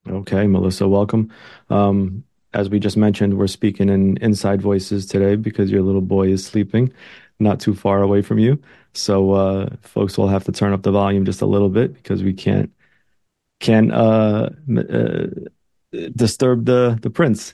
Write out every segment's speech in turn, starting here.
Okay, Melissa, welcome. As we just mentioned, we're speaking in inside voices today because your little boy is sleeping not too far away from you. So, folks will have to turn up the volume just a little bit because we can't disturb the prince.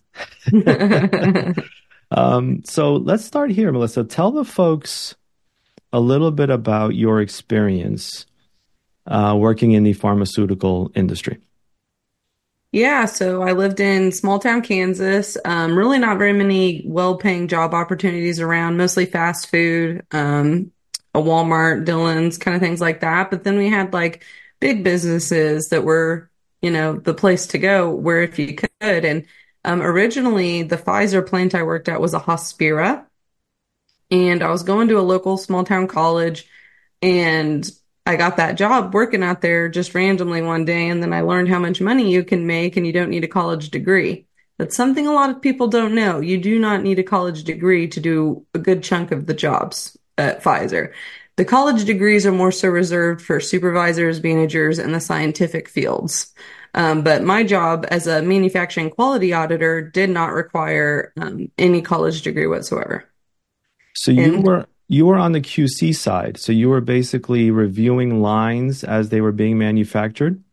So let's start here, Melissa. Tell the folks a little bit about your experience working in the pharmaceutical industry. Yeah, so I lived in small town Kansas. Really not very many well-paying job opportunities around, mostly fast food, a Walmart, Dillon's, kind of things like that. But then we had like big businesses that were, the place to go where if you could. And originally, the Pfizer plant I worked at was a Hospira, and I was going to a local small town college. And I got that job working out there just randomly one day. And then I learned how much money you can make and you don't need a college degree. That's something a lot of people don't know. You do not need a college degree to do a good chunk of the jobs at Pfizer. The college degrees are more so reserved for supervisors, managers, and the scientific fields. But my job as a manufacturing quality auditor did not require any college degree whatsoever. So And you were on the QC side. So you were basically reviewing lines as they were being manufactured.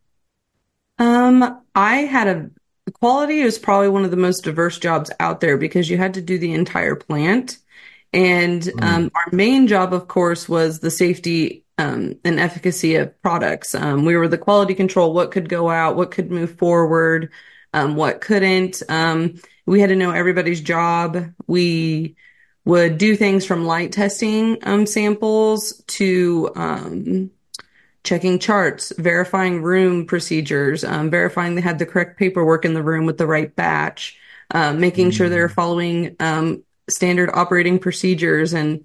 I had quality is probably one of the most diverse jobs out there because you had to do the entire plant. And Mm. our main job, of course, was the safety and efficacy of products. We were the quality control, what could go out, what could move forward, what couldn't. We had to know everybody's job. We would do things from light testing samples to checking charts, verifying room procedures, verifying they had the correct paperwork in the room with the right batch, making sure they're Mm. following standard operating procedures and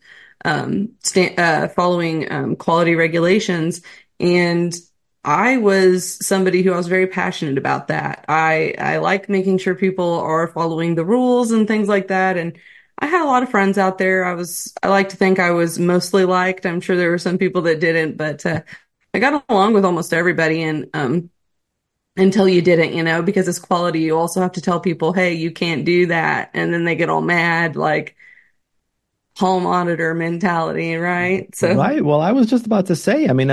following quality regulations. And I was somebody who I was very passionate about that. I like making sure people are following the rules and things like that. And I had a lot of friends out there. I like to think I was mostly liked. I'm sure there were some people that didn't, but I got along with almost everybody, and until you didn't, because it's quality, you also have to tell people, hey, you can't do that. And then they get all mad, like home auditor mentality, right? So, Right. Well, I was just about to say, I mean,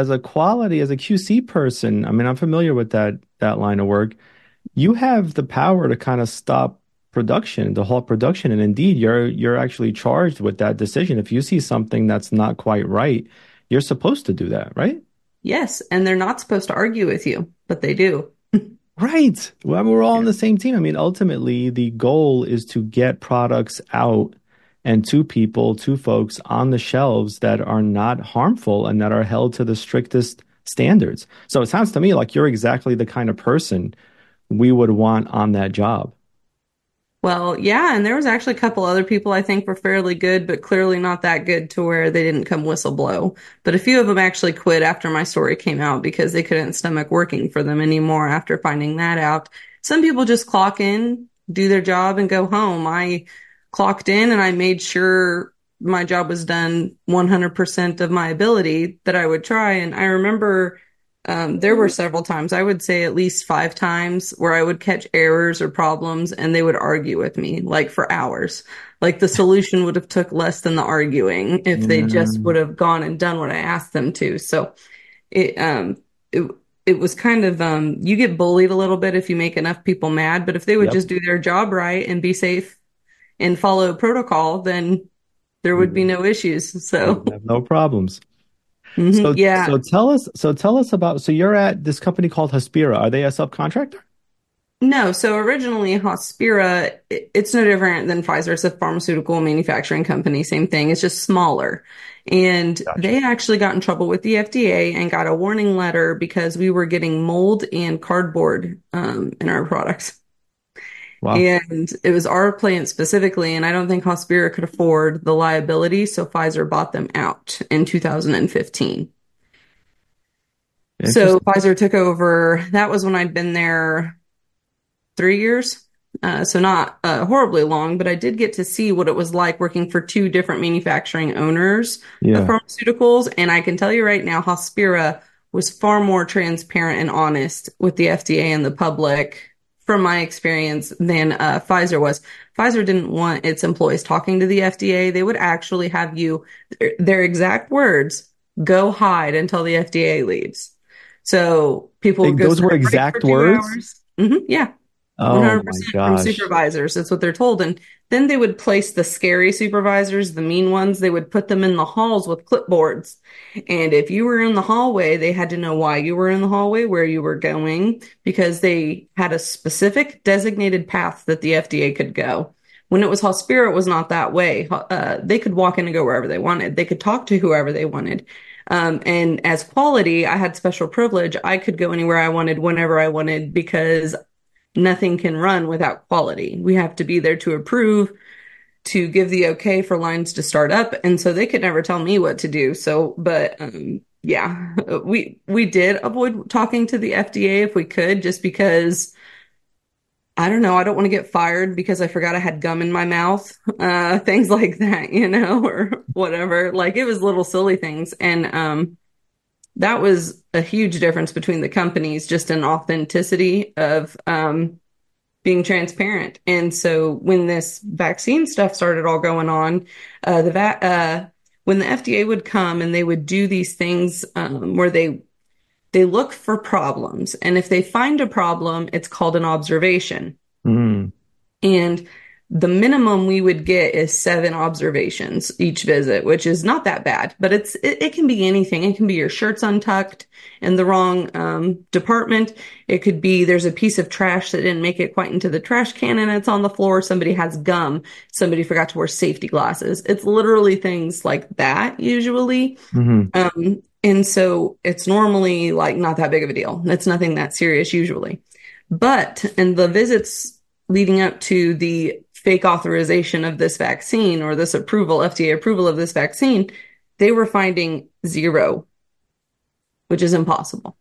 as a QC person, I mean, I'm familiar with that line of work. You have the power to kind of stop production, to halt production, and indeed, you're actually charged with that decision. If you see something that's not quite right, you're supposed to do that, right? yes, and they're not supposed to argue with you, but they do. Right. Well, we're all on Yeah. the same team. I mean, ultimately, the goal is to get products out and to people, to folks on the shelves that are not harmful and that are held to the strictest standards. So it sounds to me like you're exactly the kind of person we would want on that job. Well, yeah, and there was actually a couple other people I think were fairly good, but clearly not that good to where they didn't come whistleblow. But a few of them actually quit after my story came out because they couldn't stomach working for them anymore after finding that out. Some people just clock in, do their job, and go home. I clocked in and I made sure my job was done 100% of my ability that I would try. And I remember there were several times, I would say at least 5 times, where I would catch errors or problems and they would argue with me like for hours. Like the solution would have took less than the arguing if they just would Mm, have gone and done what I asked them to. So it it it was kind of you get bullied a little bit if you make enough people mad, but if they would yep. just do their job right and be safe and follow protocol, then there We would be would, no issues. we So would have no problems. mhm, yeah. So tell us about, so you're at this company called Hospira. Are they a subcontractor? No, so originally Hospira, it's no different than Pfizer. It's a pharmaceutical manufacturing company, same thing. It's just smaller. And Gotcha. they actually got in trouble with the FDA and got a warning letter because we were getting mold and cardboard in our products. Wow. And it was our plant specifically, and I don't think Hospira could afford the liability, so Pfizer bought them out in 2015. So Interesting. Pfizer took over. That was when I'd been there 3 years. So not horribly long, but I did get to see what it was like working for two different manufacturing owners of Yeah. pharmaceuticals. And I can tell you right now, Hospira was far more transparent and honest with the FDA and the public, from my experience, than Pfizer was. Pfizer didn't want its employees talking to the FDA. They would actually have you, their exact words, go hide until the FDA leaves. So people would go Those sit were on break for exact two words? hours. Yeah. Oh my 100% from gosh. supervisors. That's what they're told. And then they would place the scary supervisors, the mean ones, they would put them in the halls with clipboards. And if you were in the hallway, they had to know why you were in the hallway, where you were going, because they had a specific designated path that the FDA could go. When it was Hospira, it was not that way. They could walk in and go wherever they wanted. They could talk to whoever they wanted. And as quality, I had special privilege. I could go anywhere I wanted, whenever I wanted, because nothing can run without quality. We have to be there to approve, to give the okay for lines to start up. And so they could never tell me what to do. So, but yeah, we did avoid talking to the FDA if we could, just because I don't know, I don't want to get fired because I forgot I had gum in my mouth, things like that, or whatever. Like, it was little silly things. And that was a huge difference between the companies, just an authenticity of being transparent. And so when this vaccine stuff started all going on, when the FDA would come and they would do these things where they look for problems, and if they find a problem, it's called an observation. Mm. And the minimum we would get is 7 observations each visit, which is not that bad, but it can be anything. It can be your shirt's untucked in the wrong department. It could be there's a piece of trash that didn't make it quite into the trash can and it's on the floor. Somebody has gum. Somebody forgot to wear safety glasses. It's literally things like that usually. Hmm. And so it's normally like not that big of a deal. It's nothing that serious usually. But in the visits leading up to the fake authorization of this vaccine, or this approval, FDA approval of this vaccine, they were finding 0, which is impossible.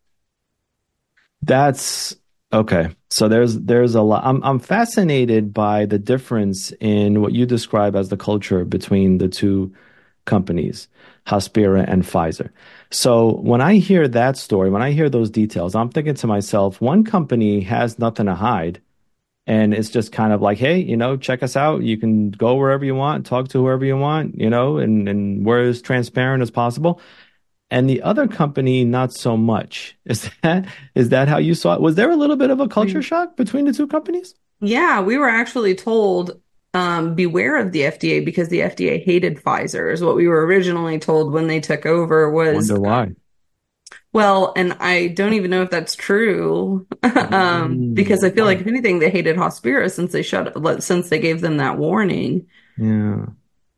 That's okay. So there's a lot. I'm fascinated by the difference in what you describe as the culture between the two companies, Hospira and Pfizer. So when I hear that story, when I hear those details, I'm thinking to myself, one company has nothing to hide. And it's just kind of like, hey, check us out. You can go wherever you want, talk to whoever you want, and we're as transparent as possible. And the other company, not so much. Is that how you saw it? Was there a little bit of a culture shock between the two companies? Yeah, we were actually told beware of the FDA because the FDA hated Pfizer, is what we were originally told when they took over. Was Wonder why. Well, and I don't even know if that's true, because I feel like Why? if anything, they hated Hospira since they gave them that warning. Yeah.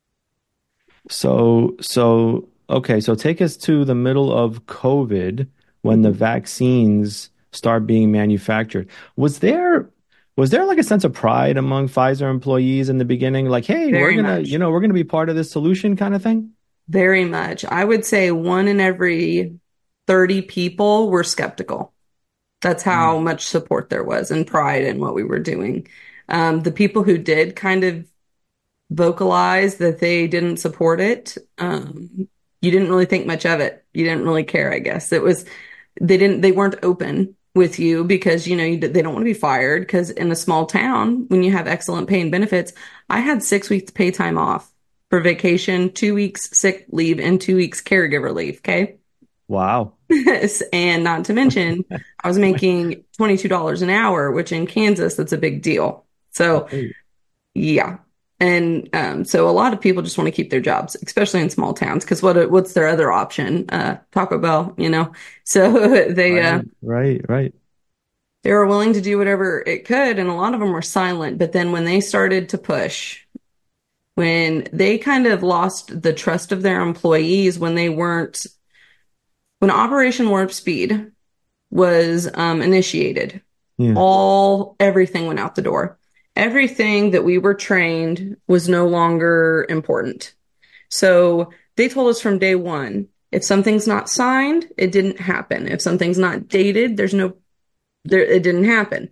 Okay, so take us to the middle of COVID when the Mhm. vaccines start being manufactured. Was there like a sense of pride among Pfizer employees in the beginning? Like, hey, we're Very gonna, much, we're gonna be part of this solution kind of thing? very much. I would say 1 in every 30 people were skeptical. That's how Mm. much support there was and pride in what we were doing. The people who did kind of vocalize that they didn't support it, you didn't really think much of it. You didn't really care, I guess. They weren't open with you because, they don't want to be fired, because in a small town, when you have excellent pay and benefits, I had 6 weeks pay time off for vacation, 2 weeks sick leave, and 2 weeks caregiver leave. Okay. Wow. And not to mention, I was making $22 an hour, which in Kansas, that's a big deal. So, Right. yeah. And so a lot of people just want to keep their jobs, especially in small towns, because what's their other option? Taco Bell. So Right. Right. Right. they were willing to do whatever it could, and a lot of them were silent. But then when they started to push, when they kind of lost the trust of their employees, when Operation Warp Speed was initiated, Yeah. everything went out the door. Everything that we were trained was no longer important. So they told us from day one, if something's not signed, it didn't happen. If something's not dated, it didn't happen.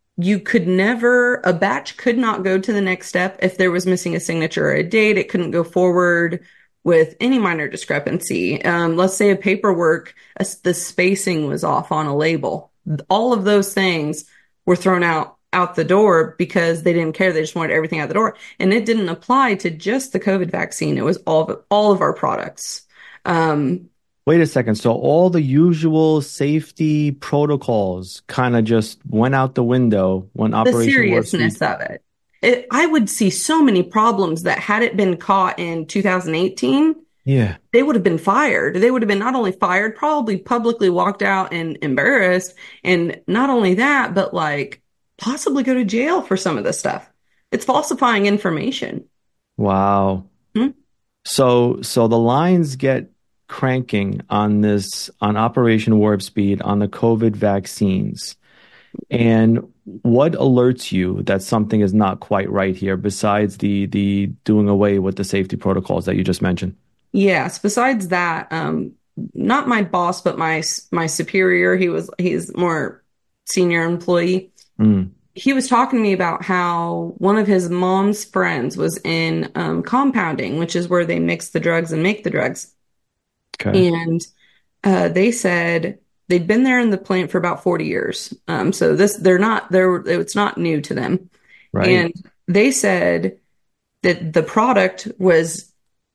A batch could not go to the next step if there was missing a signature or a date. It couldn't go forward with any minor discrepancy. Let's say a paperwork, the spacing was off on a label. All of those things were thrown out the door because they didn't care. They just wanted everything out the door. And it didn't apply to just the COVID vaccine. It was all of our products. Wait a second. So all the usual safety protocols kind of just went out the window when The Operation Warp Speed. seriousness of it. I would see so many problems that had it been caught in 2018, Yeah. they would have been fired. They would have been not only fired, probably publicly walked out and embarrassed. And not only that, but like possibly go to jail for some of this stuff. It's falsifying information. Wow. Hmm? So the lines get cranking on Operation Warp Speed on the COVID vaccines. And what alerts you that something is not quite right here besides the doing away with the safety protocols that you just mentioned? Yes. Besides that, not my boss, but my superior. He's more senior employee. Mm, He was talking to me about how one of his mom's friends was in compounding, which is where they mix the drugs and make the drugs. okay. And they said they'd been there in the plant for about 40 years. So it's not new to them. Right. And they said that the product was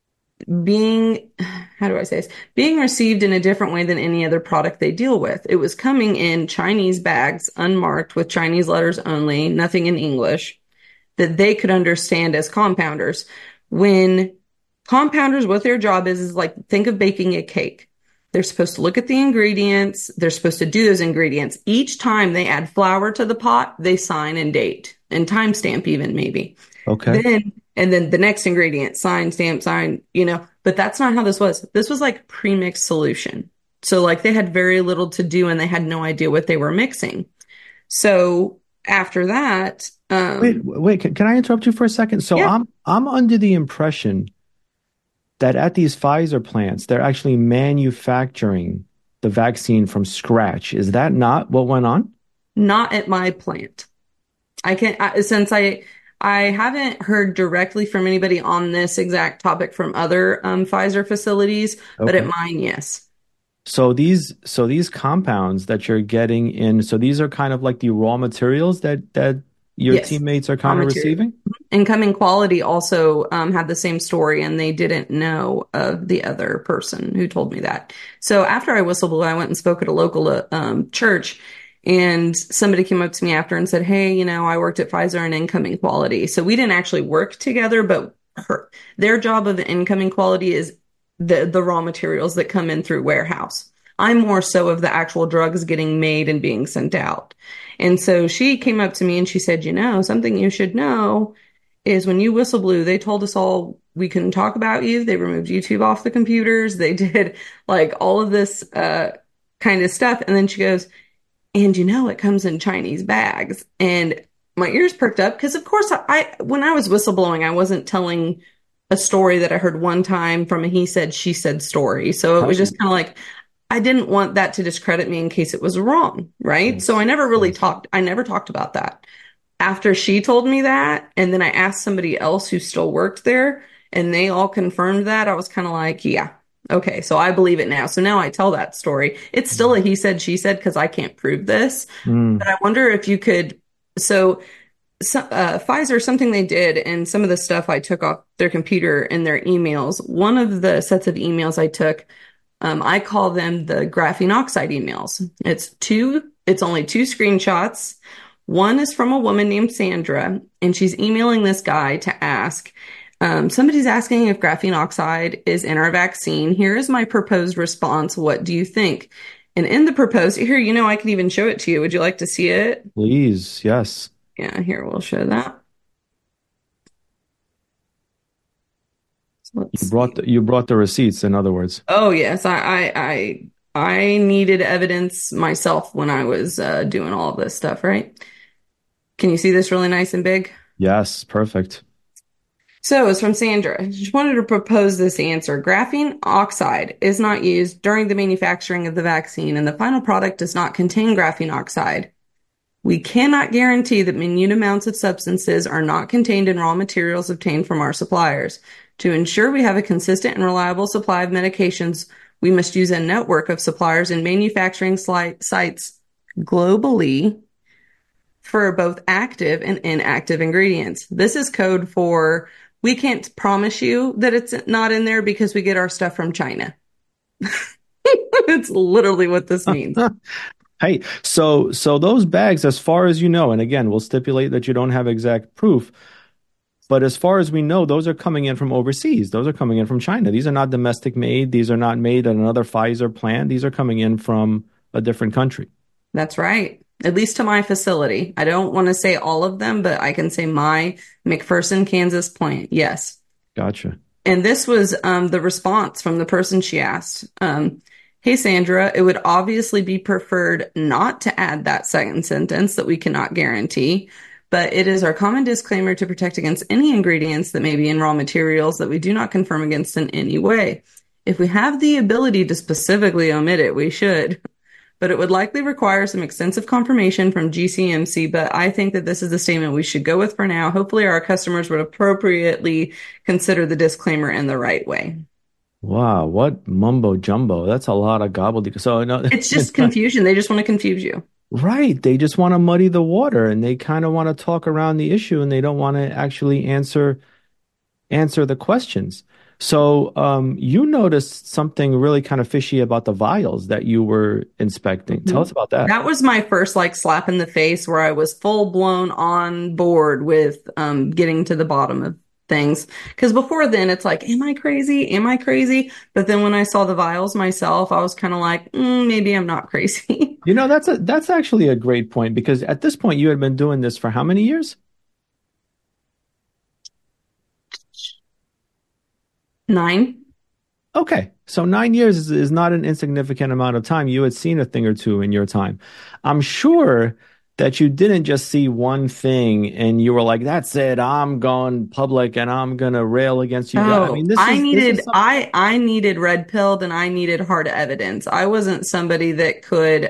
being, how do I say this? Being received in a different way than any other product they deal with. It was coming in Chinese bags, unmarked with Chinese letters only, nothing in English, that they could understand as compounders. When compounders, what their job is like, think of baking a cake. They're supposed to look at the ingredients. They're supposed to do those ingredients. Each time they add flour to the pot, they sign and date and timestamp even maybe. Okay. And then the next ingredient, sign, stamp, sign, but that's not how this was. This was like pre-mixed solution. So like they had very little to do and they had no idea what they were mixing. So after that, Wait, can I interrupt you for a second? So yeah, I'm under the impression that at these Pfizer plants, they're actually manufacturing the vaccine from scratch. Is that not what went on? not at my plant. Since I haven't heard directly from anybody on this exact topic from other Pfizer facilities, but at Okay. mine, yes. So these compounds that you're getting in, so these are kind of like the raw materials that your Yes. teammates are Raw kind of material. receiving? Incoming Quality also had the same story, and they didn't know of the other person who told me that. So after I whistleblew, I went and spoke at a local church, and somebody came up to me after and said, "Hey, I worked at Pfizer and Incoming Quality." So we didn't actually work together, but their job of the Incoming Quality is the raw materials that come in through warehouse. I'm more so of the actual drugs getting made and being sent out. And so she came up to me and she said, something you should know is when you whistle blew, they told us all we couldn't talk about you. They removed YouTube off the computers. They did like all of this kind of stuff. And then she goes, and it comes in Chinese bags. And my ears perked up because, of course, when I was whistleblowing, I wasn't telling a story that I heard one time from a he said, she said story. So it was Right. just kind of like, I didn't want that to discredit me in case it was wrong, right? So Yes. Yes. I never talked about that. After she told me that, and then I asked somebody else who still worked there, and they all confirmed that, I was kind of like, yeah, okay, so I believe it now. So now I tell that story. It's still a he said, she said, because I can't prove this. But Mm, I wonder if you could. Pfizer, something they did, and some of the stuff I took off their computer and their emails. One of the sets of emails I took, I call them the graphene oxide emails. It's only two screenshots. One is from a woman named Sandra, and she's emailing this guy to ask, somebody's asking if graphene oxide is in our vaccine. Here is my proposed response. What do you think? And in the proposed, here, I can even show it to you. Would you like to see it? please, yes. Yeah, here, we'll show that. So let's see. You brought the receipts, in other words. Oh yes, I needed evidence myself when I was doing all of this stuff, right? Can you see this really nice and big? Yes, perfect. So it's from Sandra. She wanted to propose this answer. Graphene oxide is not used during the manufacturing of the vaccine, and the final product does not contain graphene oxide. We cannot guarantee that minute amounts of substances are not contained in raw materials obtained from our suppliers. To ensure we have a consistent and reliable supply of medications, we must use a network of suppliers and manufacturing sites globally for both active and inactive ingredients. This is code for we can't promise you that it's not in there because we get our stuff from China. It's literally what this means. Hey, so those bags, as far as you know, and again, we'll stipulate that you don't have exact proof, but as far as we know, those are coming in from overseas. Those are coming in from China. These are not domestic made. These are not made at another Pfizer plant. These are coming in from a different country. That's right. At least to my facility. I don't want to say all of them, but I can say my McPherson, Kansas plant. Yes. Gotcha. And this was the response from the person she asked. Hey, Sandra, it would obviously be preferred not to add that second sentence that we cannot guarantee, but it is our common disclaimer to protect against any ingredients that may be in raw materials that we do not confirm against in any way. If we have the ability to specifically omit it, we should. But it would likely require some extensive confirmation from GCMC. But I think that this is the statement we should go with for now. Hopefully, our customers would appropriately consider the disclaimer in the right way. Wow, what mumbo jumbo. That's a lot of gobbledygook. So no, It's just confusion. They just want to confuse you. right. They just want to muddy the water and they kind of want to talk around the issue and they don't want to actually answer the questions. So you noticed something really kind of fishy about the vials that you were inspecting. Tell us Mhm. about that. That was my first like slap in the face where I was full blown on board with getting to the bottom of things. Because before then, it's like, am I crazy? Am I crazy? But then when I saw the vials myself, I was kind of like, maybe I'm not crazy. You know, that's actually a great point because at this point you had been doing this for how many years? 9. Okay, so 9 years is not an insignificant amount of time. You had seen a thing or two in your time. I'm sure that you didn't just see one thing and you were like, "That's it. I'm going public and I'm gonna rail against you guys." I Oh, mean, this is some, I needed red pilled and I needed hard evidence. I wasn't somebody that could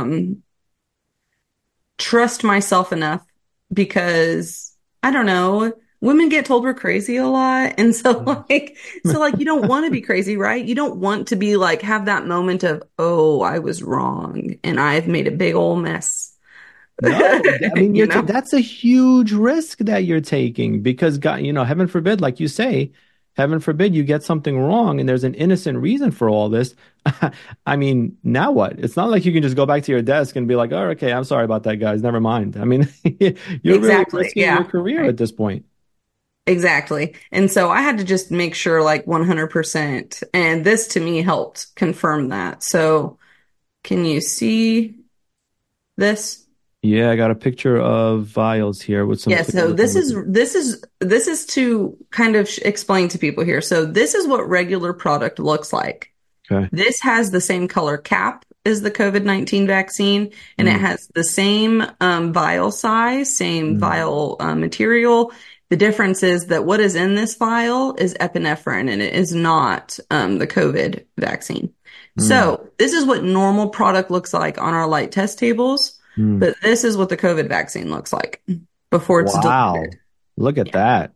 trust myself enough because I don't know, women get told we're crazy a lot. And so like you don't want to be crazy, right? You don't want to be like have that moment of, oh, I was wrong and I've made a big old mess. no. I mean, You know? that's a huge risk that you're taking because God, heaven forbid, like you say, heaven forbid you get something wrong and there's an innocent reason for all this. I mean, now what? It's not like you can just go back to your desk and be like, "Oh, okay, I'm sorry about that, guys. Never mind." I mean, you're really Exactly. risking your Yeah. career Right. at this point. Exactly. And so I had to just make sure like 100%. And this to me helped confirm that. So can you see this? Yeah, I got a picture of vials here with some Yeah, clear so labels. this is to kind of explain to people here. So this is what regular product looks like. Okay. This has the same color cap as the COVID-19 vaccine, and it Mm, has the same vial size, same mm, vial material. The difference is that what is in this vial is epinephrine, and it is not the COVID vaccine. mm, So this is what normal product looks like on our light test tables, mm. but this is what the COVID vaccine looks like before it's Wow. delivered. Look at Yeah. that.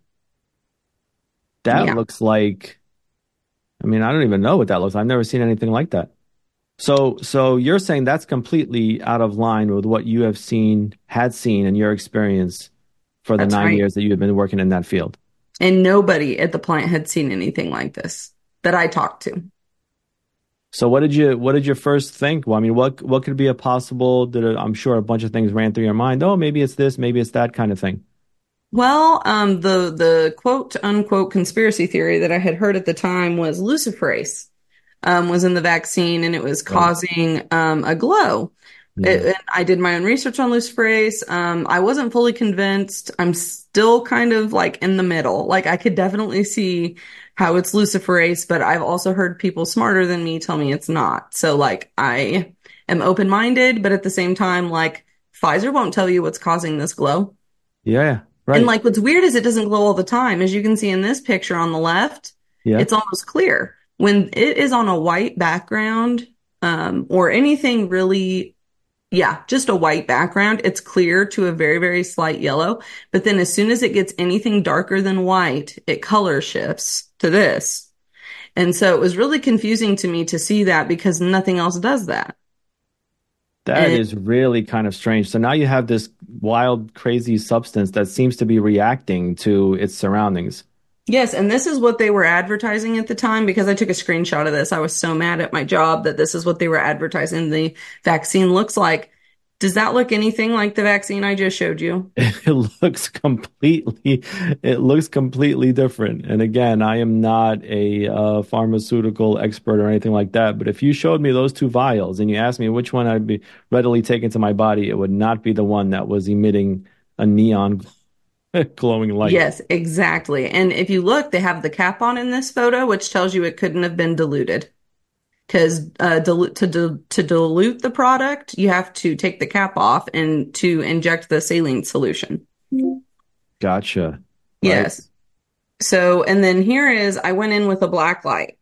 That Yeah, looks like, I mean, I don't even know what that looks like. I've never seen anything like that. So you're saying that's completely out of line with what you have seen, had seen in your experience for the that's nine right. years that you had been working in that field. And nobody at the plant had seen anything like this that I talked to. So what did you first think? Well, I mean, what could be a possible, I'm sure a bunch of things ran through your mind. Oh, maybe it's this, maybe it's that kind of thing. Well, the quote unquote conspiracy theory that I had heard at the time was luciferase was in the vaccine and it was Right. causing a glow. Yeah. And I did my own research on luciferase. I wasn't fully convinced. I'm still kind of like in the middle. Like I could definitely see how it's luciferase, but I've also heard people smarter than me tell me it's not. So like I am open-minded, but at the same time, like Pfizer won't tell you what's causing this glow. Yeah. And Right. like what's weird is it doesn't glow all the time. As you can see in this picture on the left, Yeah. it's almost clear. When it is on a white background, or anything really Yeah, just a white background. It's clear to a very, very slight yellow. But then as soon as it gets anything darker than white, it color shifts to this. And so it was really confusing to me to see that because nothing else does that. That And is really kind of strange. So now you have this wild, crazy substance that seems to be reacting to its surroundings. yes, and this is what they were advertising at the time because I took a screenshot of this. I was so mad at my job that this is what they were advertising the vaccine looks like. Does that look anything like the vaccine I just showed you? It looks completely different. And again, I am not a pharmaceutical expert or anything like that. But if you showed me those two vials and you asked me which one I'd be readily taken to my body, it would not be the one that was emitting a neon glowing light. Yes, exactly. And if you look, they have the cap on in this photo, which tells you it couldn't have been diluted. Because to dilute the product, you have to take the cap off and to inject the saline solution. Gotcha. Right. Yes. So, and then here is, I went in with a black light.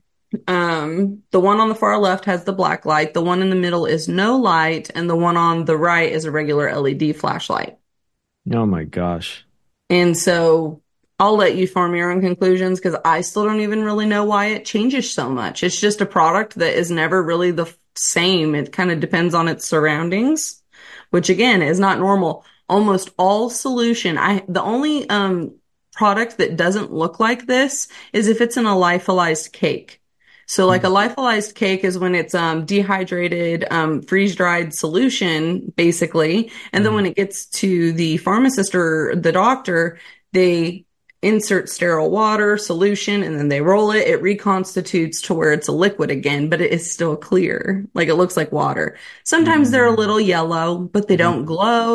The one on the far left has the black light. The one in the middle is no light, and the one on the right is a regular LED flashlight. Oh my gosh. And so I'll let you form your own conclusions because I still don't even really know why it changes so much. It's just a product that is never really the same. It kind of depends on its surroundings, which again is not normal. Almost all solution, the only product that doesn't look like this is if it's in a lyophilized cake. So like a lyophilized cake is when it's dehydrated, freeze-dried solution, basically. And then Mhm. when it gets to the pharmacist or the doctor, they insert sterile water solution and then they roll it. It reconstitutes to where it's a liquid again, but it is still clear. Like it looks like water. Sometimes they're a Mhm. little yellow, but they don't Mhm. glow.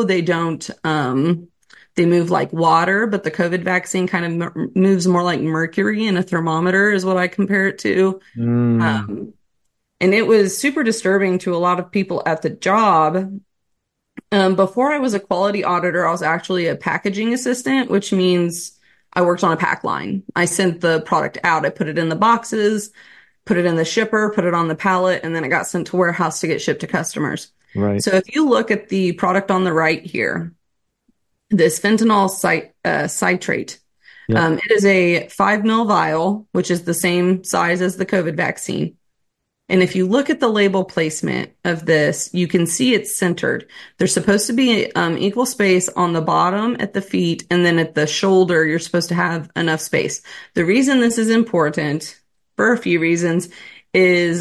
They move like water, but the COVID vaccine kind of moves more like mercury in a thermometer is what I compare it to. Mm. Um, and it was super disturbing to a lot of people at the job. Before I was a quality auditor, I was actually a packaging assistant, which means I worked on a pack line. I sent the product out. I put it in the boxes, put it in the shipper, put it on the pallet, and then it got sent to warehouse to get shipped to customers. Right. So if you look at the product on the right here, this fentanyl citrate, Yep. it is a 5 ml vial, which is the same size as the COVID vaccine. And if you look at the label placement of this, you can see it's centered. There's supposed to be equal space on the bottom at the feet, and then at the shoulder, you're supposed to have enough space. The reason this is important, for a few reasons, is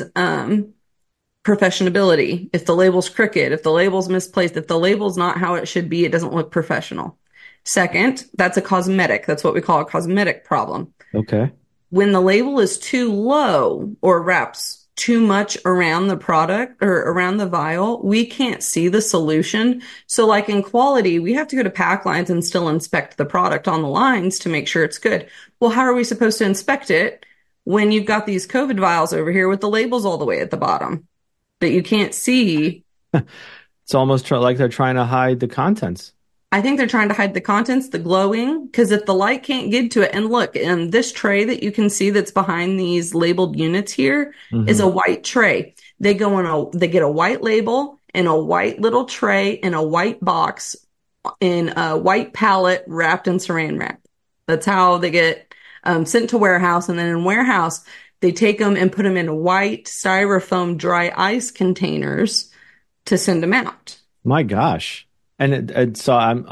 professionability. If the label's crooked, if the label's misplaced, if the label's not how it should be, it doesn't look professional. Second, that's a cosmetic. That's what we call a cosmetic problem. Okay. When the label is too low or wraps too much around the product or around the vial, we can't see the solution. So like in quality, we have to go to pack lines and still inspect the product on the lines to make sure it's good. Well, how are we supposed to inspect it when you've got these COVID vials over here with the labels all the way at the bottom that you can't see? It's almost like they're trying to hide the contents. I think they're trying to hide the contents, the glowing, because if the light can't get to it, and look, this tray that you can see that's behind these labeled units here is a Hmm. white tray. They get a white label and a white little tray in a white box in a white pallet wrapped in saran wrap. That's how they get sent to warehouse. And then in warehouse, they take them and put them in white styrofoam dry ice containers to send them out. My gosh. And so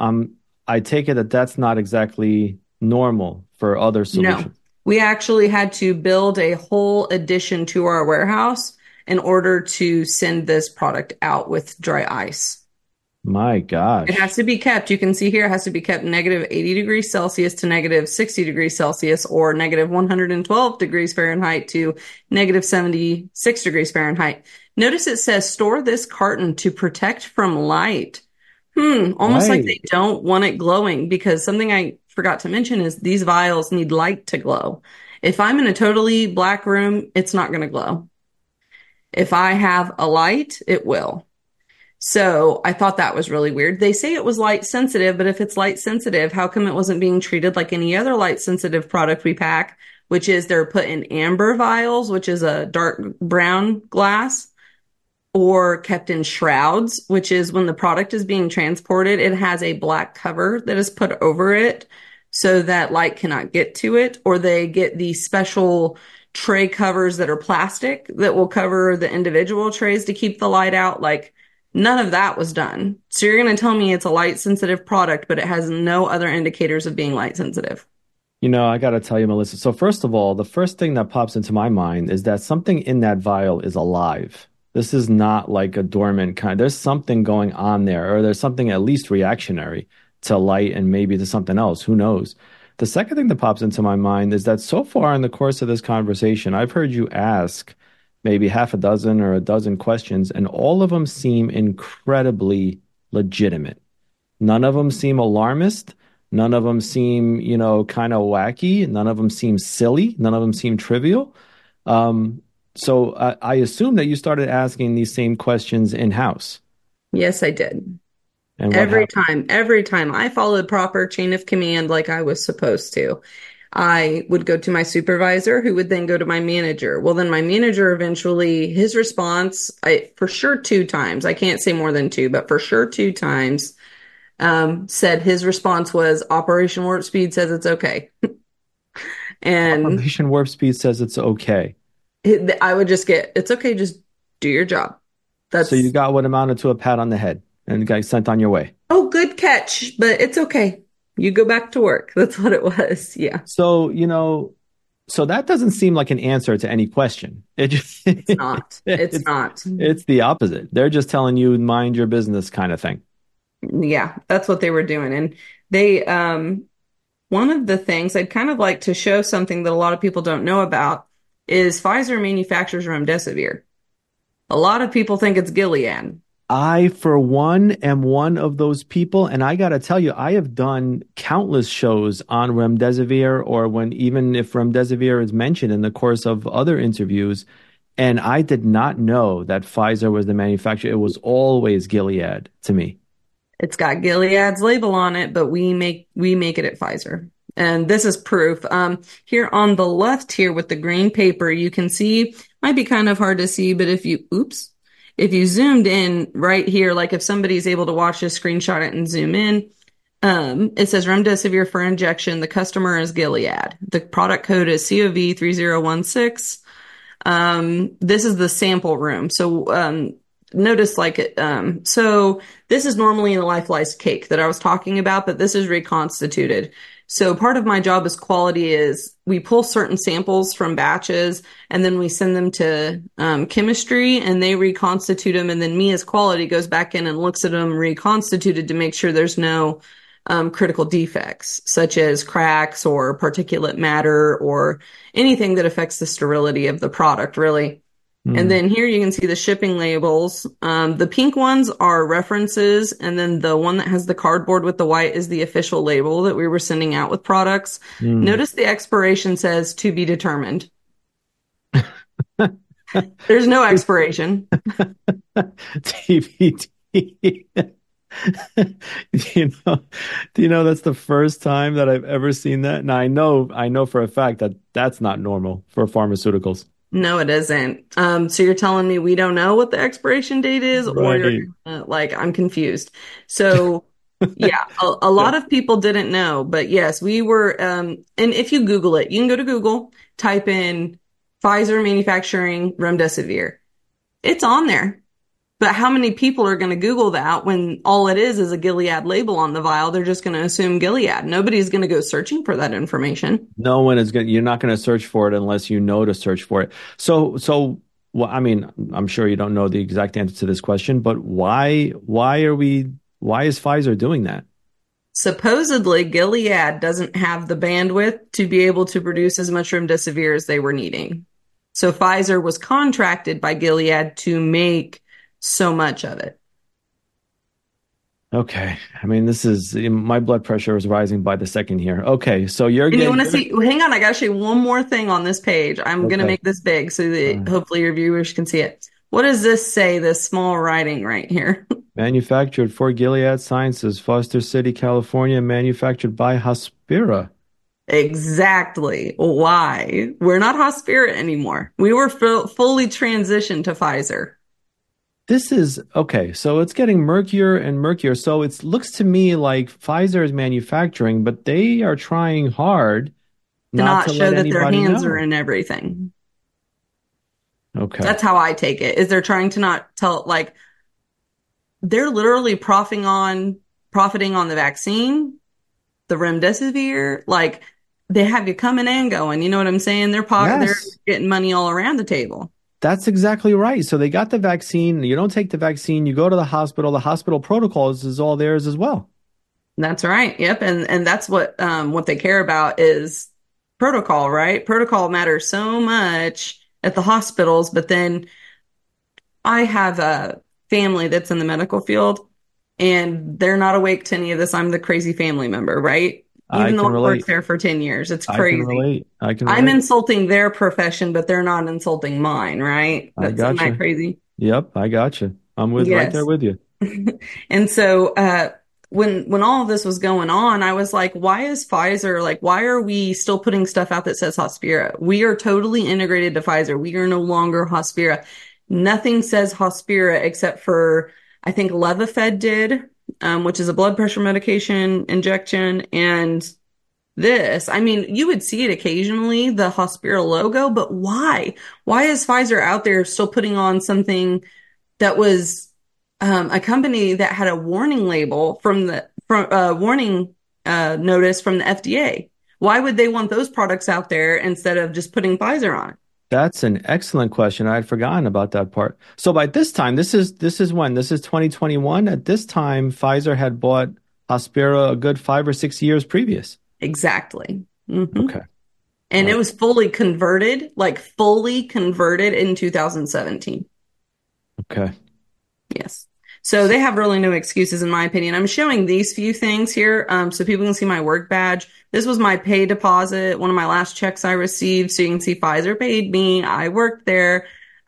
I take it that that's not exactly normal for other No, solutions. we actually had to build a whole addition to our warehouse in order to send this product out with dry ice. My It has gosh. to be kept, you can see here, it has to be kept negative 80 degrees Celsius to negative 60 degrees Celsius or negative 112 degrees Fahrenheit to negative 76 degrees Fahrenheit. Notice it says store this carton to protect from light. Almost like they Right. don't want it glowing because something I forgot to mention is these vials need light to glow. If I'm in a totally black room, it's not going to glow. If I have a light, it will. So I thought that was really weird. They say it was light sensitive, but if it's light sensitive, how come it wasn't being treated like any other light sensitive product we pack, which is they're put in amber vials, which is a dark brown glass. or kept in shrouds, which is when the product is being transported, it has a black cover that is put over it so that light cannot get to it, or they get these special tray covers that are plastic that will cover the individual trays to keep the light out. Like none of that was done. So you're going to tell me it's a light sensitive product, but it has no other indicators of being light sensitive. I got to tell you, Melissa. So first of all, the first thing that pops into my mind is that something in that vial is alive. This is not like a dormant kind. There's something going on there, or there's something at least reactionary to light and maybe to something else. Who knows? The second thing that pops into my mind is that so far in the course of this conversation, I've heard you ask maybe half a dozen or a dozen questions, and all of them seem incredibly legitimate. None of them seem alarmist. None of them seem, kind of wacky. None of them seem silly. None of them seem trivial. So I assume that you started asking these same questions in-house. Yes, I did. And what happened? Every time I followed proper chain of command like I was supposed to. I would go to my supervisor, who would then go to my manager. Well, then my manager eventually, his response, for sure 2 times, I can't say more than two, but for sure 2 times, said his response was Operation Warp Speed says it's okay. And Operation Warp Speed says it's okay. I would just get, it's okay, just do your job. So you That's, got what amounted to a pat on the head and got sent on your way. oh, good catch, but it's okay. You go back to work. That's what it was. Yeah, So, so that doesn't seem like an answer to any question. It just it's not. It's it's not. it's the opposite. They're just telling you mind your business kind of thing. Yeah, that's what they were doing. And they, one of the things I'd kind of like to show something that a lot of people don't know about is Pfizer manufactures remdesivir. A lot of people think it's Gilead. I, for one, am one of those people, and I gotta tell you, I have done countless shows on remdesivir, or even if remdesivir is mentioned in the course of other interviews, and I did not know that Pfizer was the manufacturer. It was always Gilead to me. It's got Gilead's label on it, but we make it at Pfizer. And this is proof. Here on the left here with the green paper, you can see, might be kind of hard to see, but if you zoomed in right here, like if somebody's able to watch this, screenshot it and zoom in, it says remdesivir for injection. The customer is Gilead. The product code is COV3016. This is the sample room. So, notice so this is normally in the lyophilized cake that I was talking about, but this is reconstituted. So part of my job as quality is we pull certain samples from batches and then we send them to chemistry and they reconstitute them. And then me as quality goes back in and looks at them reconstituted to make sure there's no critical defects, such as cracks or particulate matter or anything that affects the sterility of the product, really. And Hmm. then here you can see the shipping labels. The pink ones are references, and then the one that has the cardboard with the white is the official label that we were sending out with products. Hmm. Notice the expiration says to be determined. There's no expiration. TBD. Do you know that's the first time that I've ever seen that? Now I know for a fact that that's not normal for pharmaceuticals. No, it isn't. So you're telling me we don't know what the expiration date is, or you're Right. I'm confused. So yeah, a Yeah. lot of people didn't know, but yes, we were. And if you Google it, you can go to Google, type in Pfizer manufacturing remdesivir. It's on there. But how many people are going to Google that when all it is a Gilead label on the vial? They're just going to assume Gilead. Nobody's going to go searching for that information. No one is going. You're not going to search for it unless you know to search for it. So, well, I mean, I'm sure you don't know the exact answer to this question, but why is Pfizer doing that? Supposedly, Gilead doesn't have the bandwidth to be able to produce as much remdesivir as they were needing. So Pfizer was contracted by Gilead to make so much of it. Okay. I mean, this is my blood pressure is rising by the second here. Okay, so you're And you want getting to see, well, hang on, I got to show you one more thing on this page. I'm going to okay. make this big so All that right. hopefully your viewers can see it. What does this say, this small writing right here? Manufactured for Gilead Sciences, Foster City, California, manufactured by Hospira. Exactly. Why? We're not Hospira anymore. We were fully transitioned to Pfizer. This is okay. So it's getting murkier and murkier. So it looks to me like Pfizer is manufacturing, but they are trying hard to not not to show let that their anybody hands are know. in everything. Okay. That's how I take it, is they're trying to not tell, like, they're literally profiting on the vaccine, the remdesivir, like they have you coming and going. You know what I'm saying? They're Yes, getting money all around the table. that's exactly right. So they got the vaccine. You don't take the vaccine, you go to the hospital. The hospital protocols is all theirs as well. That's right. Yep. And that's what they care about is protocol, right? Protocol matters so much at the hospitals, but then I have a family that's in the medical field and they're not awake to any of this. I'm the crazy family member, right? I Even though can I worked relate. there for 10 years, it's I can crazy. relate. I can I'm relate. insulting their profession, but they're not insulting mine, right? I Isn't that gotcha. crazy? Yep, I gotcha. I'm with right there Yes. with you. And so when all of this was going on, I was like, why is Pfizer like why are we still putting stuff out that says Hospira? We are totally integrated to Pfizer. We are no longer Hospira. Nothing says Hospira except for I think Levophed did, which is a blood pressure medication injection, and this. I mean, you would see it occasionally, the Hospira logo, but why? Why is Pfizer out there still putting on something that was a company that had a warning label from warning notice from the FDA? Why would they want those products out there instead of just putting Pfizer on it? That's an excellent question. I had forgotten about that part. So by this time, this is when? This is 2021. At this time, Pfizer had bought Hospira a good 5 or 6 years previous. Exactly. Okay. And it Okay. was fully converted, like fully converted in 2017. Okay. Yes. So they have really no excuses, in my opinion. I'm showing these few things here so people can see my work badge. This was my pay deposit, one of my last checks I received. So you can see Pfizer paid me. I worked there.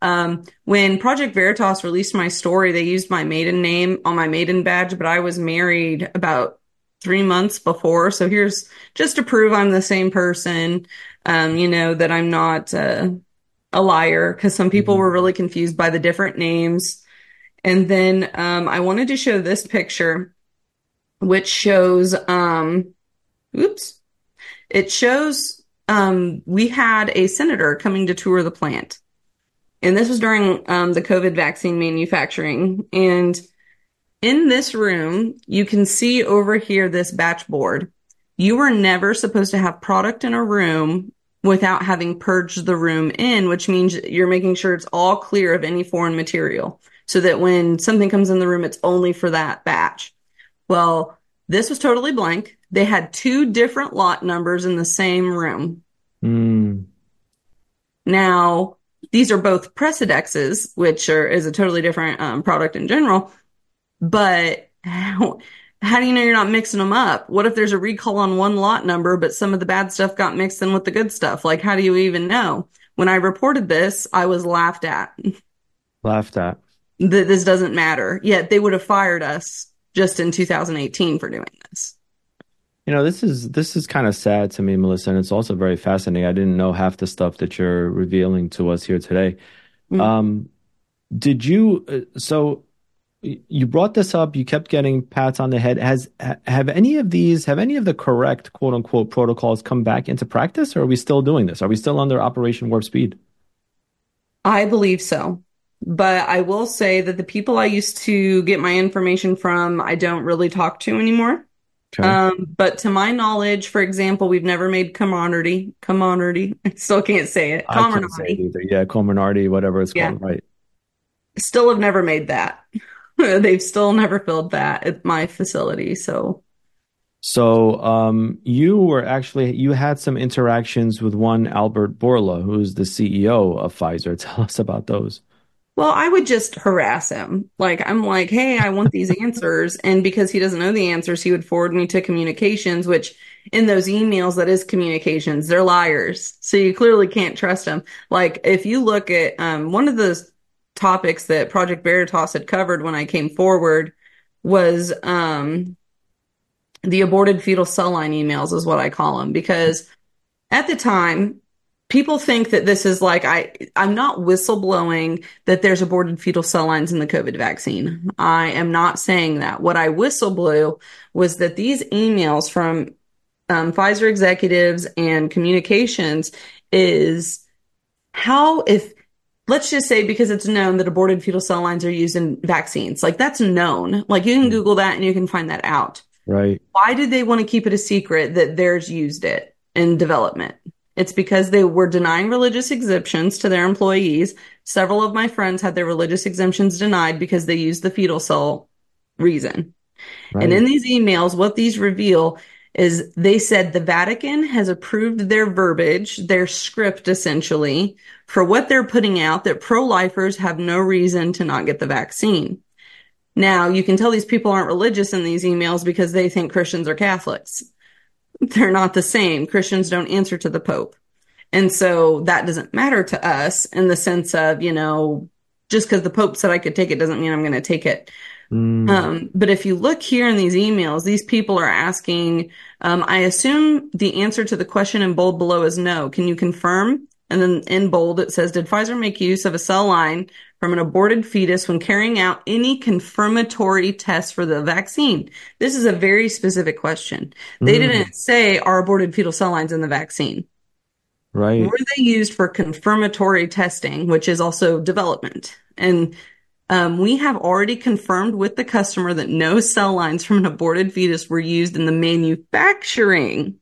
When Project Veritas released my story, they used my maiden name on my maiden badge, but I was married about 3 months before. So here's just to prove I'm the same person, that I'm not a liar, because some people Mhm. were really confused by the different names. And then I wanted to show this picture, which shows, oops, it shows we had a senator coming to tour the plant. And this was during the COVID vaccine manufacturing. And in this room, you can see over here this batch board. You were never supposed to have product in a room without having purged the room in, which means you're making sure it's all clear of any foreign material so that when something comes in the room, it's only for that batch. Well, this was totally blank. They had two different lot numbers in the same room. Mm. Now, these are both Presidexes, which is a totally different product in general. But how do you know you're not mixing them up? What if there's a recall on one lot number, but some of the bad stuff got mixed in with the good stuff? Like, how do you even know? When I reported this, I was laughed at. Laughed at. That this doesn't matter. Yet they would have fired us just in 2018 for doing this. This is kind of sad to me, Melissa, and it's also very fascinating. I didn't know half the stuff that you're revealing to us here today. Mm. Um, did you, you brought this up, you kept getting pats on the head. Have any of the correct quote unquote protocols come back into practice, or are we still doing this? Are we still under Operation Warp Speed? I believe so. But I will say that the people I used to get my information from, I don't really talk to anymore. Okay. But to my knowledge, for example, we've never made Comirnaty. I still can't say it. I can't say it Comirnaty. either. Yeah, Comirnaty, whatever it's Yeah. called, right? Still have never made that. They've still never filled that at my facility. So, So, you had some interactions with one Albert Bourla, who's the CEO of Pfizer. Tell us about those. well, I would just harass him. Like, I'm like, hey, I want these answers. And because he doesn't know the answers, he would forward me to communications, which in those emails, that is communications. They're liars. So you clearly can't trust them. Like, if you look at one of the topics that Project Veritas had covered when I came forward was the aborted fetal cell line emails, is what I call them. Because at the time, people think that this is like I'm not whistleblowing that there's aborted fetal cell lines in the COVID vaccine. I am not saying that. What I whistleblew was that these emails from Pfizer executives and communications is how if let's just say because it's known that aborted fetal cell lines are used in vaccines, like that's known. Like you can Google that and you can find that out. Right. Why did they want to keep it a secret that theirs used it in development? It's because they were denying religious exemptions to their employees. Several of my friends had their religious exemptions denied because they used the fetal cell reason. And in Right. these emails, what these reveal is they said the Vatican has approved their verbiage, their script essentially, for what they're putting out that pro-lifers have no reason to not get the vaccine. Now, you can tell these people aren't religious in these emails because they think Christians are Catholics. They're not the same. Christians don't answer to the Pope. And so that doesn't matter to us in the sense of, just because the Pope said I could take it doesn't mean I'm going to take it. Mm. But if you look here in these emails, these people are asking, I assume the answer to the question in bold below is no. Can you confirm? And then in bold, it says, did Pfizer make use of a cell line from an aborted fetus when carrying out any confirmatory tests for the vaccine? This is a very specific question. They Mm. didn't say are aborted fetal cell lines in the vaccine. Right. Were they used for confirmatory testing, which is also development? And we have already confirmed with the customer that no cell lines from an aborted fetus were used in the manufacturing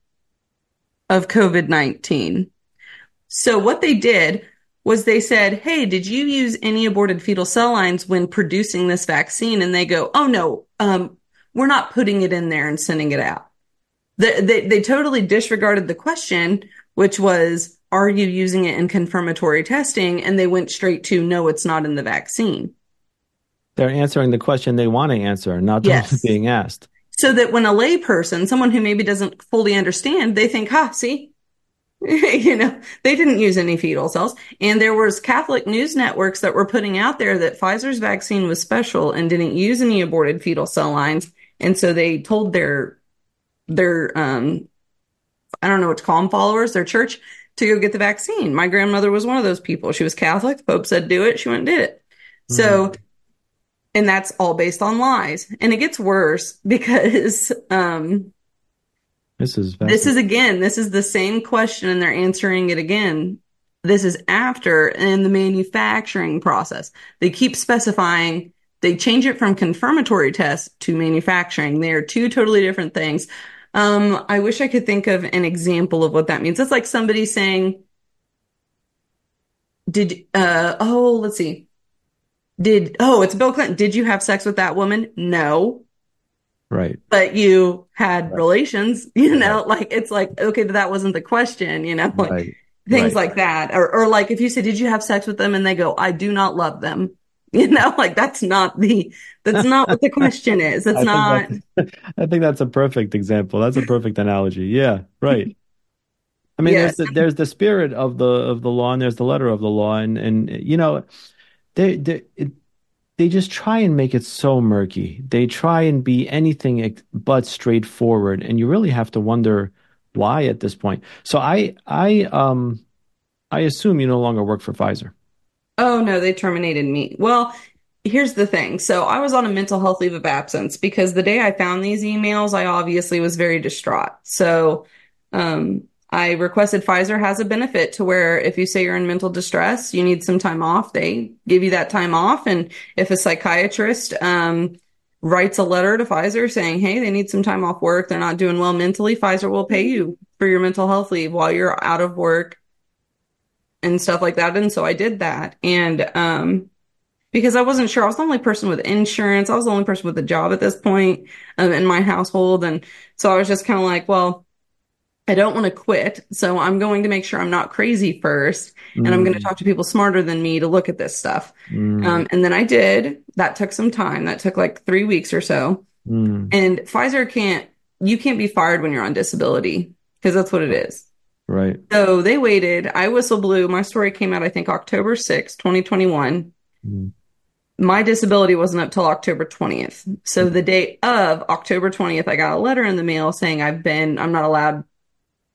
of COVID-19. So what they did was they said, hey, did you use any aborted fetal cell lines when producing this vaccine? And they go, oh, no, we're not putting it in there and sending it out. They totally disregarded the question, which was, are you using it in confirmatory testing? And they went straight to, no, it's not in the vaccine. They're answering the question they want to answer, not the one Yes. being asked. So that when a layperson, someone who maybe doesn't fully understand, they think, see, they didn't use any fetal cells. And there was Catholic news networks that were putting out there that Pfizer's vaccine was special and didn't use any aborted fetal cell lines. And so they told their I don't know what to call them, followers, their church, to go get the vaccine. My grandmother was one of those people. She was Catholic. The Pope said do it. She went and did it. So, Mm. and that's all based on lies. And it gets worse because This is this fascinating. is the same question and they're answering it again. This is after in the manufacturing process. They keep specifying, they change it from confirmatory tests to manufacturing. They are two totally different things. I wish I could think of an example of what that means. It's like somebody saying, let's see. It's Bill Clinton. Did you have sex with that woman? No. Right. But you had Right. relations, Right. like it's like, okay, but that wasn't the question, like Right. things Right. like that. Or like if you say, did you have sex with them? And they go, I do not love them. Like that's not what the question is. That's I think not, that's I think that's a perfect example. That's a perfect analogy. Yeah, right. I mean, yes. there's the spirit of the law and there's the letter of the law and they they just try and make it so murky. They try and be anything but straightforward, and you really have to wonder why at this point. So I assume you no longer work for Pfizer. Oh no, they terminated me. Well, here's the thing. So I was on a mental health leave of absence because the day I found these emails, I obviously was very distraught. So I requested Pfizer has a benefit to where if you say you're in mental distress, you need some time off, they give you that time off. And if a psychiatrist writes a letter to Pfizer saying, hey, they need some time off work, they're not doing well mentally, Pfizer will pay you for your mental health leave while you're out of work and stuff like that. And so I did that. And because I wasn't sure, I was the only person with insurance. I was the only person with a job at this point in my household. And so I was just kind of like, well, I don't want to quit. So I'm going to make sure I'm not crazy first. And I'm going to Mm, talk to people smarter than me to look at this stuff. mm, And then I did. That took some time. That took like 3 weeks or so. mm. And you can't be fired when you're on disability because that's what it is. Right. So they waited. I whistle blew. My story came out, I think, October 6th, 2021. Mm, My disability wasn't up till October 20th. So the day of October 20th, I got a letter in the mail saying I'm not allowed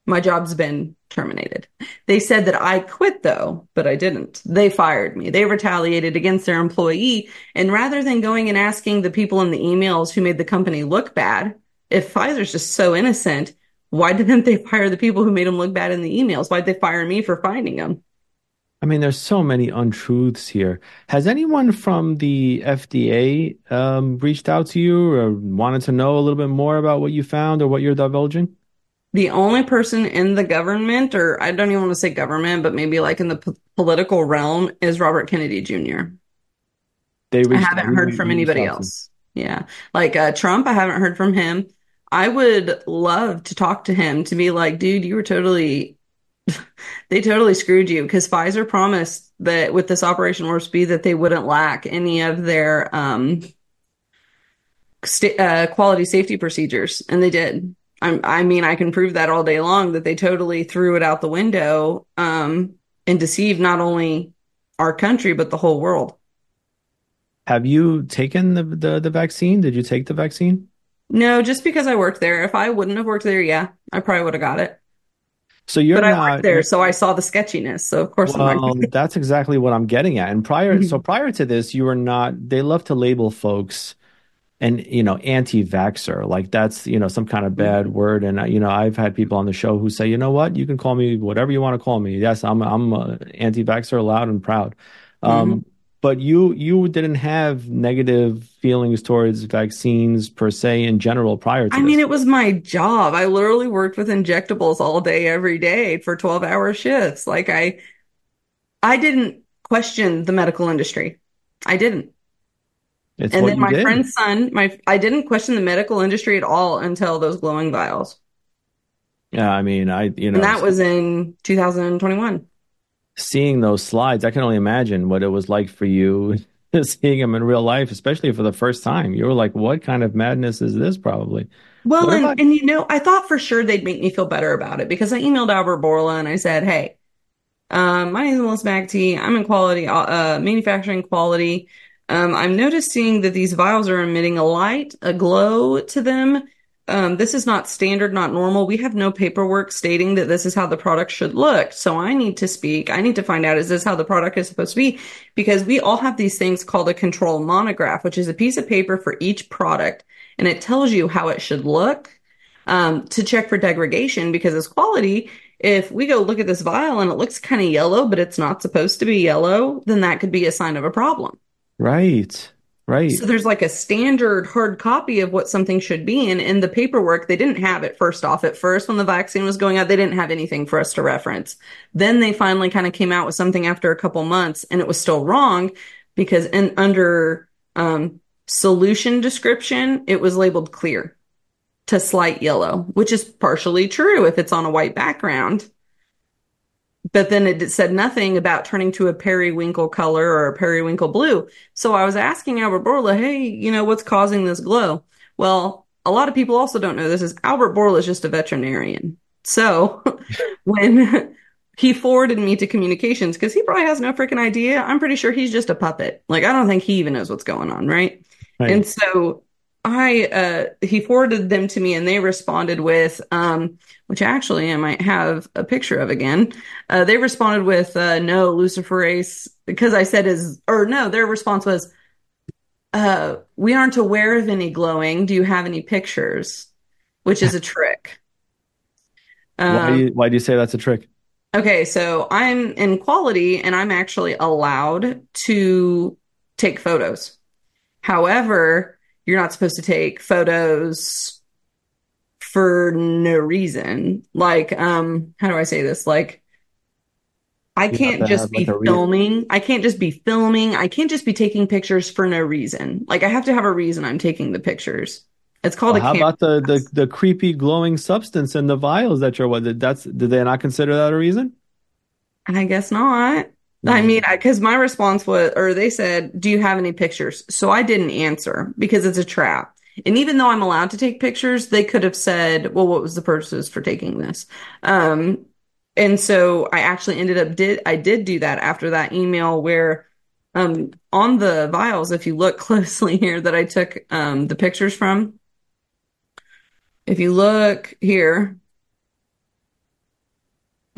My job's been terminated. They said that I quit though, but I didn't. They fired me. They retaliated against their employee. And rather than going and asking the people in the emails who made the company look bad, if Pfizer's just so innocent, why didn't they fire the people who made them look bad in the emails? Why'd they fire me for finding them? I mean, there's so many untruths here. Has anyone from the FDA reached out to you or wanted to know a little bit more about what you found or what you're divulging? The only person in the government, or I don't even want to say government, but maybe like in the political realm, is Robert Kennedy Jr. They I reached out. haven't heard from You reached anybody out to them. else. Yeah. Like Trump, I haven't heard from him. I would love to talk to him to be like, dude, you were totally, they totally screwed you because Pfizer promised that with this Operation Warp Speed that they wouldn't lack any of their quality safety procedures, and they did. I mean, I can prove that all day long that they totally threw it out the window and deceived not only our country but the whole world. Have you taken the vaccine? Did you take the vaccine? No, just because I worked there. If I wouldn't have worked there, yeah, I probably would have got it. So you're But I worked not. there, so I saw the sketchiness. So of course I'm not. Well, that's exactly what I'm getting at. And prior to this, you were not. They love to label folks and anti-vaxxer, like that's some kind of bad word. And I've had people on the show who say, you know what, you can call me whatever you want to call me. Yes, I'm a anti-vaxxer, loud and proud. Mhm. But you didn't have negative feelings towards vaccines per se in general prior to I mean, this. it was my job. I literally worked with injectables all day, every day for 12-hour shifts. Like I didn't question the medical industry. I didn't. It's And what then you my did. friend's son, I didn't question the medical industry at all until those glowing vials. Yeah, I mean, And that was in 2021. seeing those slides, I can only imagine what it was like for you seeing them in real life, especially for the first time. You were like, what kind of madness is this, probably? Well, What and about and I thought for sure they'd make me feel better about it because I emailed Albert Bourla and I said, "Hey, my name is Melissa McAtee. I'm in quality, manufacturing quality. I'm noticing that these vials are emitting a light, a glow to them. This is not standard, not normal. We have no paperwork stating that this is how the product should look. So I need to speak. I need to find out, is this how the product is supposed to be? Because we all have these things called a control monograph, which is a piece of paper for each product, and it tells you how it should look, to check for degradation because it's quality. If we go look at this vial and it looks kind of yellow, but it's not supposed to be yellow, then that could be a sign of a problem. right, right, So there's like a standard hard copy of what something should be. And in the paperwork, they didn't have it first off. At first, when the vaccine was going out, they didn't have anything for us to reference. Then they finally kind of came out with something after a couple months and it was still wrong because under solution description, it was labeled clear to slight yellow, which is partially true if it's on a white background. But then it said nothing about turning to a periwinkle color or a periwinkle blue. So I was asking Albert Bourla, hey, what's causing this glow? Well, a lot of people also don't know this is Albert Bourla is just a veterinarian. So when he forwarded me to communications, because he probably has no freaking idea, I'm pretty sure he's just a puppet. Like, I don't think he even knows what's going on, right? right. And so he forwarded them to me and they responded with, which actually I might have a picture of again. They responded with, no, luciferase, because I said or no, their response was, we aren't aware of any glowing. Do you have any pictures? Which is a trick. Um, Why do you say that's a trick? okay, so I'm in quality and I'm actually allowed to take photos. However, you're not supposed to take photos for no reason. Like, how do I say this? Like, I You have can't to just have like be a reason. filming. I can't just be filming. I can't just be taking pictures for no reason. Like, I have to have a reason I'm taking the pictures. It's called Well, a how camera about the pass. the creepy glowing substance in the vials that you're what? Did they not consider that a reason? I guess not. I mean, Mm. because my response was, or they said, do you have any pictures? So I didn't answer because it's a trap. And even though I'm allowed to take pictures, they could have said, well, what was the purpose for taking this? Um, and so I actually I did do that after that email where, on the vials, if you look closely here that I took, the pictures from, if you look here,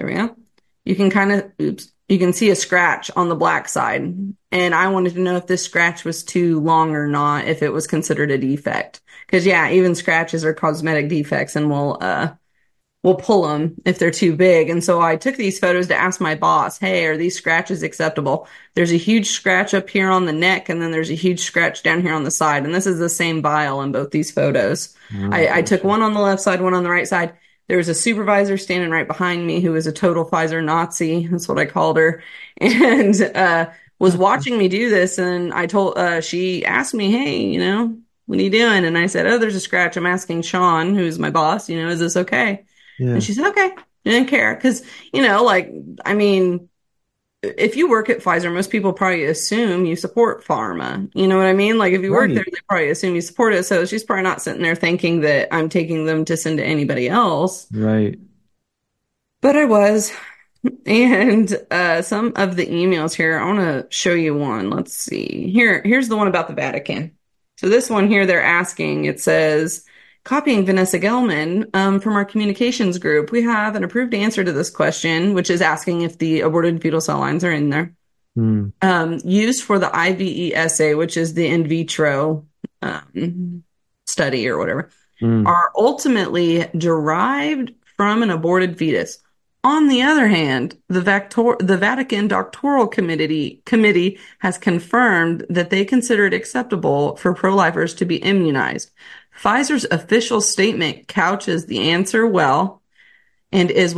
There we go. You can kind of, oops, you can see a scratch on the black side. And I wanted to know if this scratch was too long or not, if it was considered a defect. Because yeah, even scratches are cosmetic defects and we'll pull them if they're too big. And so I took these photos to ask my boss, hey, are these scratches acceptable? There's a huge scratch up here on the neck, and then there's a huge scratch down here on the side. And this is the same vial in both these photos. Oh, I took gotcha. one on the left side, one on the right side. There was a supervisor standing right behind me who was a total Pfizer Nazi. That's what I called her. And was watching me do this. And she asked me, hey, what are you doing? And I said, oh, there's a scratch. I'm asking Sean, who's my boss, is this okay? And Yeah. she said, okay. Didn't care. Because, like, I mean, if you work at Pfizer, most people probably assume you support pharma. You know what I mean? Like, if you work there, Right. they probably assume you support it. So she's probably not sitting there thinking that I'm taking them to send to anybody else. Right. But I was. And some of the emails here, I want to show you one. Let's see. Here's the one about the Vatican. So this one here, they're asking, it says, copying Vanessa Gelman from our communications group, we have an approved answer to this question, which is asking if the aborted fetal cell lines are in there. Mm. Used for the IVESA, which is the in vitro study or whatever, Mm. are ultimately derived from an aborted fetus. On the other hand, the Vatican Doctoral Committee has confirmed that they consider it acceptable for pro-lifers to be immunized. Pfizer's official statement couches the answer well and is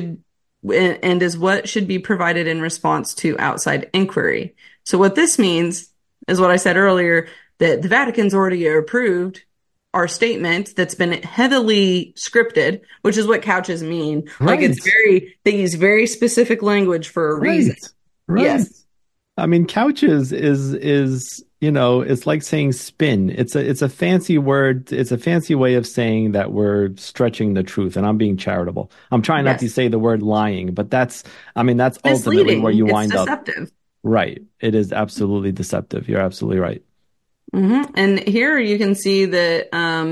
what should be provided in response to outside inquiry. So what this means is what I said earlier, that the Vatican's already approved our statement that's been heavily scripted, which is what couches mean. Like Right. they use very specific language for a reason. Right. Right. Yes. I mean, couches is, it's like saying spin. It's a fancy word. It's a fancy way of saying that we're stretching the truth, and I'm being charitable. I'm trying not to Yes. say the word lying, but that's ultimately where Misleading. you It's wind up. deceptive. Right. It is absolutely deceptive. You're absolutely right. And here you can see that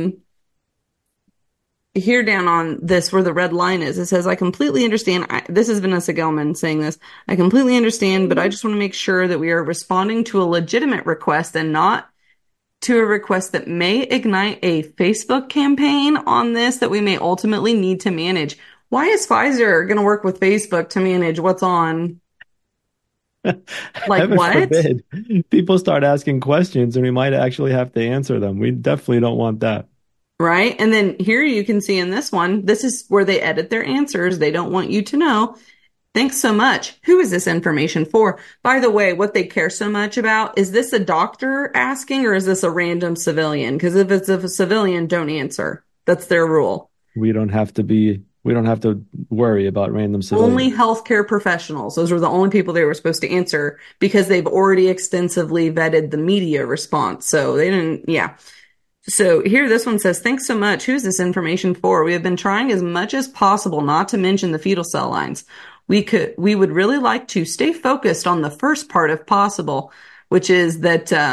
here down on this where the red line is, it says, I completely understand. This is Vanessa Gelman saying this. I completely understand, but I just want to make sure that we are responding to a legitimate request and not to a request that may ignite a Facebook campaign on this that we may ultimately need to manage. Why is Pfizer going to work with Facebook to manage what's on? Like Heaven what? forbid people start asking questions and we might actually have to answer them. We definitely don't want that. Right? And then here you can see in this one, this is where they edit their answers. They don't want you to know. Thanks so much. Who is this information for? By the way, what they care so much about, is this a doctor asking or is this a random civilian? Because if it's a civilian, don't answer. That's their rule. We don't have to worry about random Only civilians. healthcare professionals. Those were the only people they were supposed to answer because they've already extensively vetted the media response. So they didn't, yeah. So here, this one says, thanks so much. Who's this information for? We have been trying as much as possible not to mention the fetal cell lines. We would really like to stay focused on the first part if possible, which is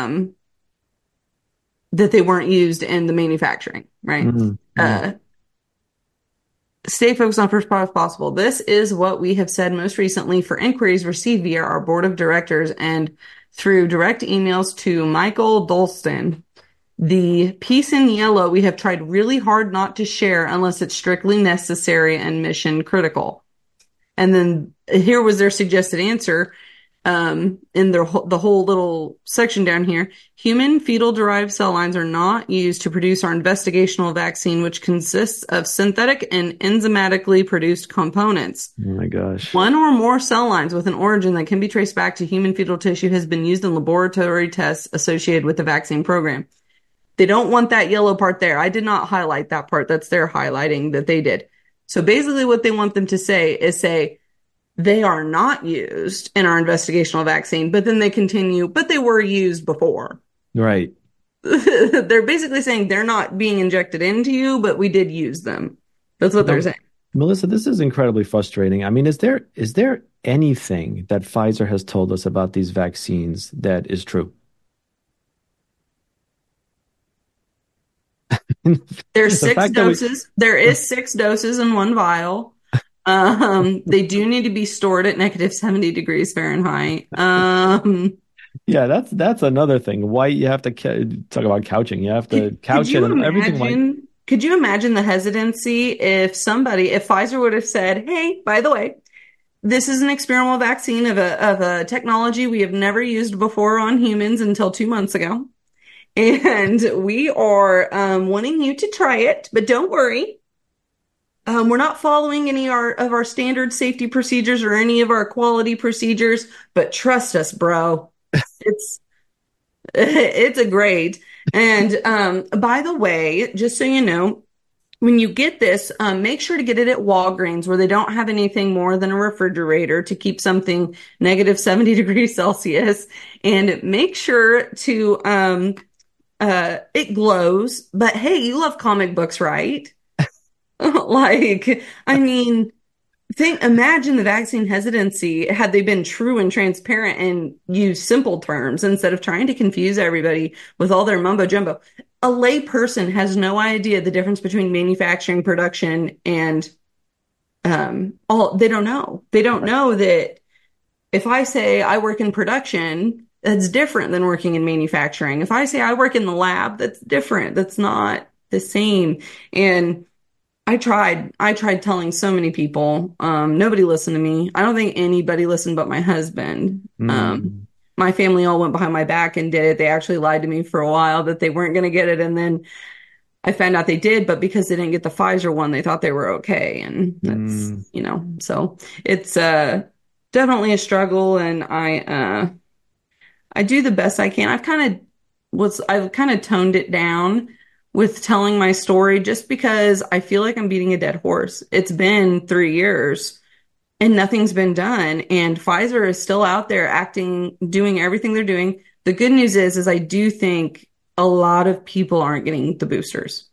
that they weren't used in the manufacturing, right? Mm, mm. Uh, Stay focused on first part if possible. This is what we have said most recently for inquiries received via our board of directors and through direct emails to Michael Dolston. The piece in yellow we have tried really hard not to share unless it's strictly necessary and mission critical. And then here was their suggested answer in the whole little section down here. Human fetal derived cell lines are not used to produce our investigational vaccine, which consists of synthetic and enzymatically produced components. Oh my gosh. One or more cell lines with an origin that can be traced back to human fetal tissue has been used in laboratory tests associated with the vaccine program. They don't want that yellow part there. I did not highlight that part. That's their highlighting that they did. So basically what they want them to say is they are not used in our investigational vaccine, but then they continue, but they were used before. Right. They're basically saying they're not being injected into you, but we did use them. That's what they're Now, saying. Melissa, this is incredibly frustrating. I mean, is there anything that Pfizer has told us about these vaccines that is true? There's The six fact that we doses. There is 6 doses in one vial. They do need to be stored at negative 70 degrees Fahrenheit. Yeah, that's another thing. Why you have to talk about couching. You have to Could couch it you and everything white. imagine? Could you imagine the hesitancy if Pfizer would have said, "Hey, by the way, this is an experimental vaccine of a technology we have never used before on humans until 2 months ago, and we are wanting you to try it, but don't worry, we're not following any of our standard safety procedures or any of our quality procedures, but trust us, bro, it's it's a great." And by the way, just so you know, when you get this, make sure to get it at Walgreens where they don't have anything more than a refrigerator to keep something negative 70 degrees Celsius. And make sure to, it glows. But hey, you love comic books, right? Like, I mean, imagine the vaccine hesitancy had they been true and transparent and used simple terms instead of trying to confuse everybody with all their mumbo jumbo. A lay person has no idea the difference between manufacturing, production, and all. They don't know. They don't know that if I say I work in production, that's different than working in manufacturing. If I say I work in the lab, that's different. That's not the same. And I tried telling so many people. Nobody listened to me. I don't think anybody listened but my husband. Mm, My family all went behind my back and did it. They actually lied to me for a while that they weren't going to get it. And then I found out they did, but because they didn't get the Pfizer one, they thought they were okay. And that's, mm. so it's definitely a struggle. And I do the best I can. I've kind of toned it down with telling my story just because I feel like I'm beating a dead horse. It's been 3 years and nothing's been done. And Pfizer is still out there doing everything they're doing. The good news is I do think a lot of people aren't getting the boosters.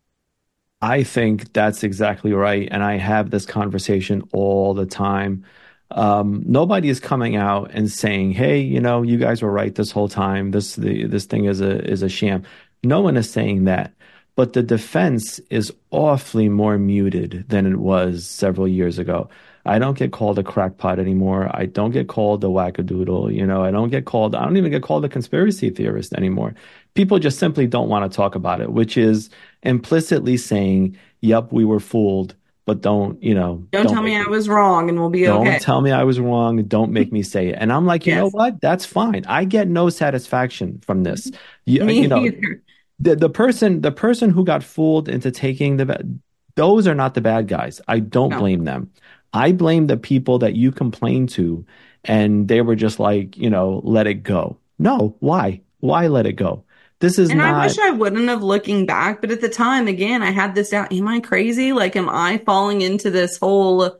I think that's exactly right. And I have this conversation all the time. Nobody is coming out and saying, "Hey, you guys were right this whole time. This thing is a sham." No one is saying that. But the defense is awfully more muted than it was several years ago. I don't get called a crackpot anymore. I don't get called a wackadoodle. I don't even get called a conspiracy theorist anymore. People just simply don't want to talk about it, which is implicitly saying, "Yep, we were fooled, but Don't don't tell me make I me, was wrong and we'll be don't okay. tell me I was wrong. Don't make me say it." And I'm like, you know Yes, what? That's fine. I get no satisfaction from this. You, me you know, either. the person who got fooled into taking those are not the bad guys. I don't No. blame them. I blame the people that you complained to, and they were just like, let it go. No, why? Why let it go? This is And I not. wish I wouldn't have looking back, but at the time, again, I had this doubt. Am I crazy? Like, am I falling into this whole,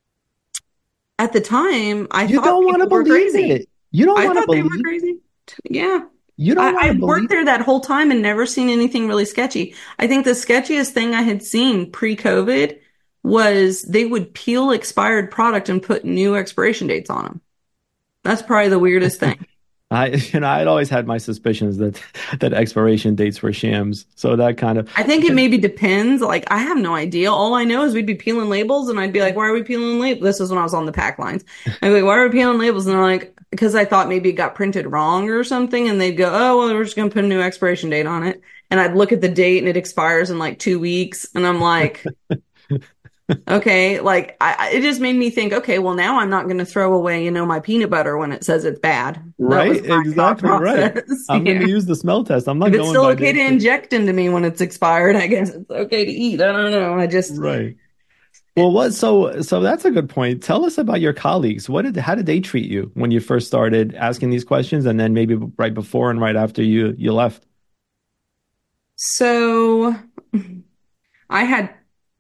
at the time, I You thought don't want to people were believe crazy. it. You don't I want to thought they were believe. crazy. Yeah. You don't want to I'd worked believe. there that whole time and never seen anything really sketchy. I think the sketchiest thing I had seen pre-COVID was they would peel expired product and put new expiration dates on them. That's probably the weirdest thing. I'd always had my suspicions that expiration dates were shams. So that kind of. I think it maybe depends. Like, I have no idea. All I know is we'd be peeling labels, and I'd be like, "Why are we peeling labels?" This was when I was on the pack lines. I'd be like, "Why are we peeling labels?" And they're like, "Because I thought maybe it got printed wrong or something." And they'd go, "Oh, well, we're just gonna put a new expiration date on it." And I'd look at the date, and it expires in like 2 weeks, and I'm like, "Okay." Like, it just made me think, "Okay, well, now I'm not going to throw away, my peanut butter when it says it's bad." That Right, was my thought exactly right. process. I'm going Yeah. to use the smell test. I'm not If it's going still by okay the to inject into me when it's expired, I guess it's okay to eat. I don't know. right. Well, so that's a good point. Tell us about your colleagues. How did they treat you when you first started asking these questions, and then maybe right before and right after you left? So I had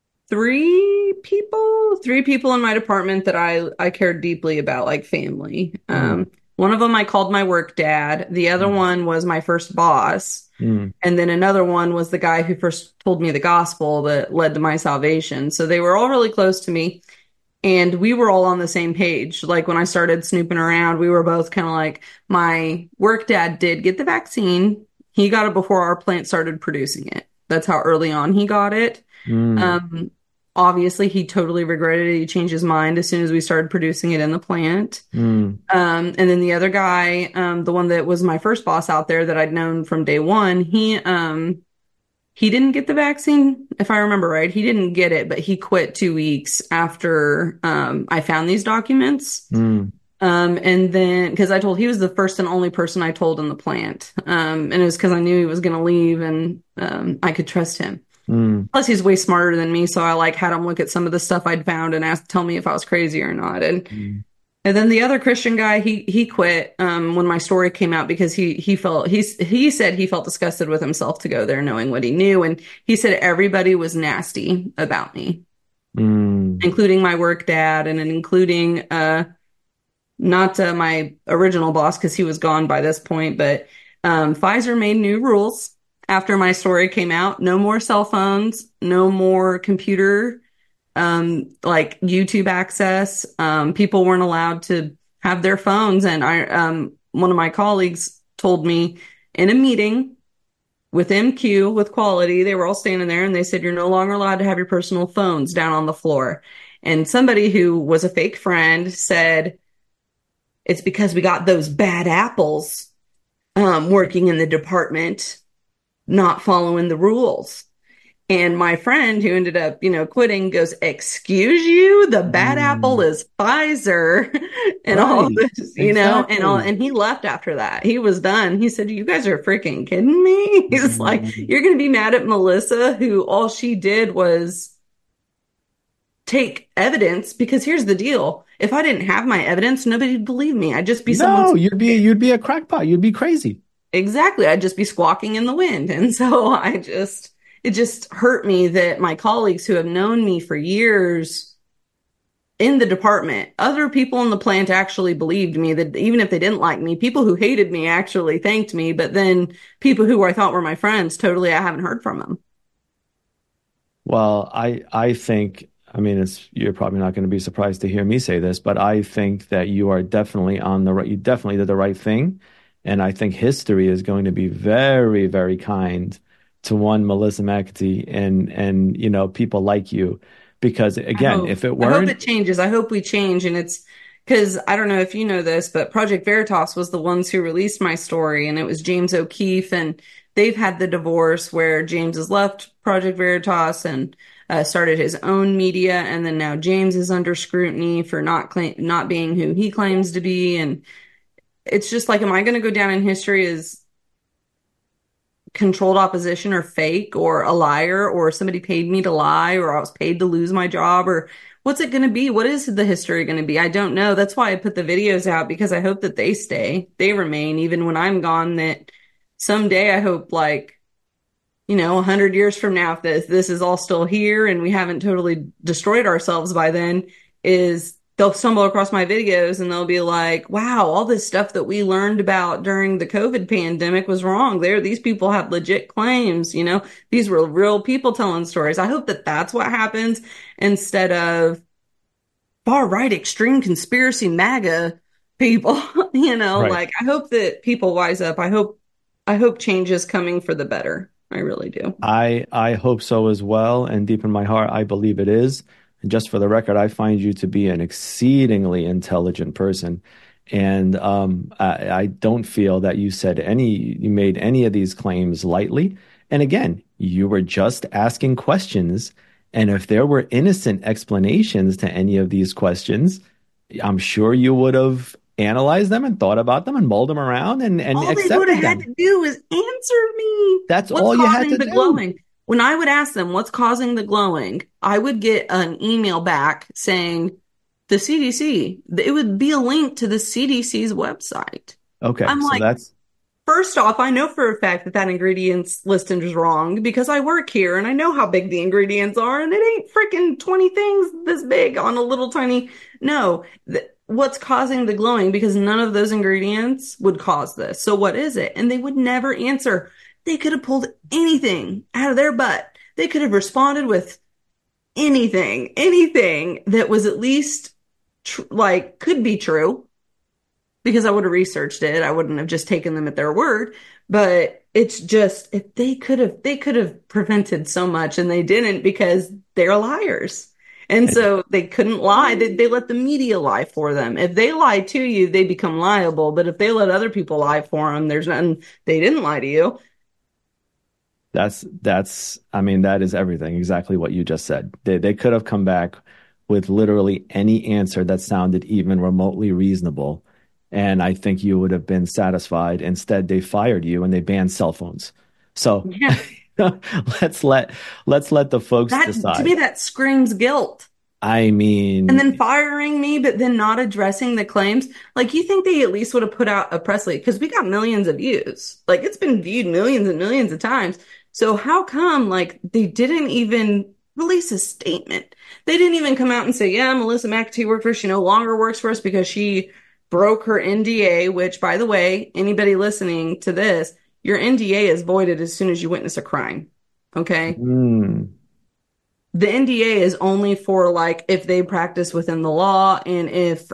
three people in my department that I cared deeply about, like family. Mm, One of them I called my work dad. The other mm, one was my first boss. mm. And then another one was the guy who first told me the gospel that led to my salvation. So they were all really close to me. And we were all on the same page. Like when I started snooping around, we were both kind of like, my work dad did get the vaccine. He got it before our plant started producing it. That's how early on he got it. Mm. Um, Obviously, he totally regretted it. He changed his mind as soon as we started producing it in the plant. Mm, And then the other guy, the one that was my first boss out there that I'd known from day one, he didn't get the vaccine, if I remember right. He didn't get it, but he quit 2 weeks after I found these documents. mm, And then because he was the first and only person I told in the plant. And it was because I knew he was going to leave and I could trust him. mm, Plus, he's way smarter than me, so I like had him look at some of the stuff I'd found and tell me if I was crazy or not. mm. And then the other Christian guy, he quit when my story came out because he said he felt disgusted with himself to go there, knowing what he knew, and he said everybody was nasty about me, Mm. including my work dad, and including not my original boss because he was gone by this point, but Pfizer made new rules after my story came out. No more cell phones, no more computer like YouTube access. People weren't allowed to have their phones. And one of my colleagues told me in a meeting with MQ, with quality, they were all standing there and they said, you're no longer allowed to have your personal phones down on the floor. And somebody who was a fake friend said, it's because we got those bad apples, working in the department, not following the rules. And my friend who ended up, quitting goes, excuse you, the bad apple Mm. is Pfizer and all Right. this, Exactly. and he left after that. He was done. He said, you guys are freaking kidding me. He's like, Mm. you're going to be mad at Melissa, who all she did was take evidence, because here's the deal. If I didn't have my evidence, nobody'd believe me. I'd just be someone's No, you'd be a crackpot. You'd be crazy. exactly. I'd just be squawking in the wind. And so it just hurt me that my colleagues who have known me for years in the department, other people in the plant actually believed me, that even if they didn't like me, people who hated me actually thanked me. But then people who I thought were my friends, totally, I haven't heard from them. Well, I think, I mean, you're probably not going to be surprised to hear me say this, but I think that you are definitely on the right, you definitely did the right thing. And I think history is going to be very, very kind to one Melissa McAtee and people like you. Because again, if it I hope weren't, it changes. I hope we change. And it's because I don't know if you know this, but Project Veritas was the ones who released my story, and it was James O'Keefe, and they've had the divorce where James has left Project Veritas and started his own media, and then now James is under scrutiny for not being who he claims to be, and it's just like, am I going to go down in history as controlled opposition or fake or a liar, or somebody paid me to lie, or I was paid to lose my job, or what's it going to be? What is the history going to be? I don't know. That's why I put the videos out, because I hope that they remain even when I'm gone, that someday I hope, like, 100 years from now, if this is all still here and we haven't totally destroyed ourselves by then, is they'll stumble across my videos and they'll be like, wow, all this stuff that we learned about during the COVID pandemic was wrong. These people have legit claims, these were real people telling stories. I hope that that's what happens, instead of far right extreme conspiracy MAGA people, right. like, I hope that people wise up. I hope change is coming for the better. I really do. I hope so as well, and deep in my heart, I believe it is. And just for the record, I find you to be an exceedingly intelligent person, and I don't feel that you made any of these claims lightly. And again, you were just asking questions, and if there were innocent explanations to any of these questions, I'm sure you would have analyzed them and thought about them and mulled them around and All they would have accepted had them. to do is answer me. That's What's all you had causing to the do. glowing? When I would ask them what's causing the glowing, I would get an email back saying the CDC. It would be a link to the CDC's website. Okay, I'm so like, that's first off, I know for a fact that ingredients listing is wrong because I work here and I know how big the ingredients are, and it ain't freaking 20 things this big on a little tiny. No, what's causing the glowing? Because none of those ingredients would cause this. So what is it? And they would never answer. They could have pulled anything out of their butt. They could have responded with anything that was at least like could be true, because I would have researched it. I wouldn't have just taken them at their word. But It's just if they could have prevented so much and they didn't because they're liars. And And so they couldn't lie. They let the media lie for them. If they lie to you, they become liable. But if they let other people lie for them, there's nothing, they didn't lie to you. I mean, that is everything, exactly what you just said. They could have come back with literally any answer that sounded even remotely reasonable, and I think you would have been satisfied. Instead, they fired you and they banned cell phones. So Yeah. let's let let's let the folks That to me, decide. that screams guilt. I And mean, then firing me, but then not addressing the claims. Like, you think they at least would have put out a press release because we got millions of views. Like, it's been viewed millions and millions of times. So how come like they didn't even release a statement? They didn't even come out and say, "Yeah, Melissa McAtee worked for us. She no longer works for us because she broke her NDA." Which, by the way, anybody listening to this, your NDA is voided as soon as you witness a crime. Okay. hmm, The NDA is only for like if they practice within the law and if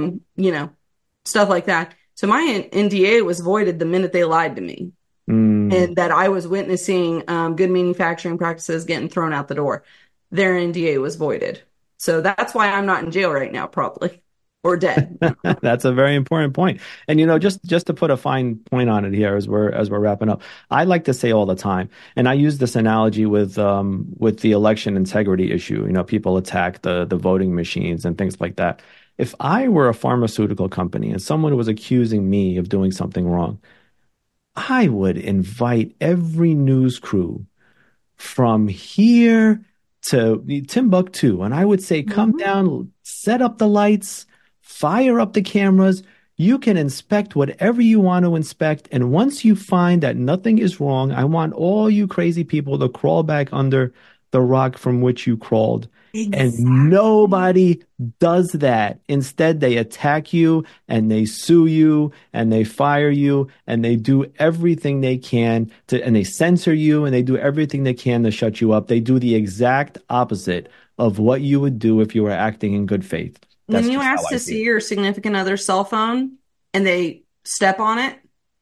stuff like that. So my NDA was voided the minute they lied to me hmm. and that I was witnessing good manufacturing practices getting thrown out the door. Their NDA was voided. So that's why I'm not in jail right now, probably, or dead. That's a very important point. And just to put a fine point on it here as we're wrapping up, I like to say all the time, and I use this analogy with the election integrity issue. People attack the voting machines and things like that. If I were a pharmaceutical company and someone was accusing me of doing something wrong, I would invite every news crew from here to Timbuktu. And I would say, come Mhm. down, set up the lights, fire up the cameras. You can inspect whatever you want to inspect. And once you find that nothing is wrong, I want all you crazy people to crawl back under the rock from which you crawled. And Exactly. nobody does that. Instead, they attack you and they sue you and they fire you and they do everything they can and they censor you and they do everything they can to shut you up. They do the exact opposite of what you would do if you were acting in good faith. When That's you just how ask I to see see it. your significant other's cell phone and they step on it,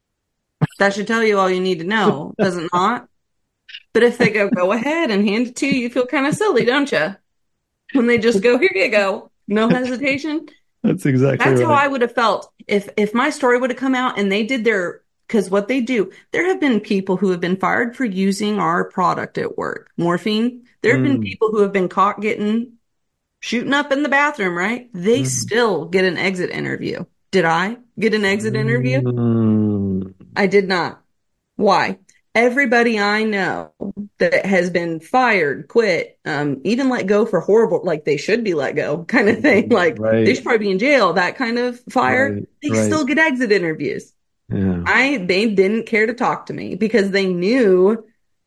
that should tell you all you need to know, does it not? But if they go ahead and hand it to you, you feel kind of silly, don't you? When they just go, here you go, no hesitation. That's exactly That's how right. I would have felt if my story would have come out and they did their, because what they do, there have been people who have been fired for using our product at work, morphine. There have been Mm, people who have been caught getting shooting up in the bathroom, right? They mm, still get an exit interview. Did I get an exit interview? mm. I did not. Why? Everybody I know that has been fired, quit, even let go for horrible, like they should be let go kind of thing. Like they Right, should probably be in jail, that kind of fire. right, They right. still get exit interviews. Yeah. They didn't care to talk to me because they knew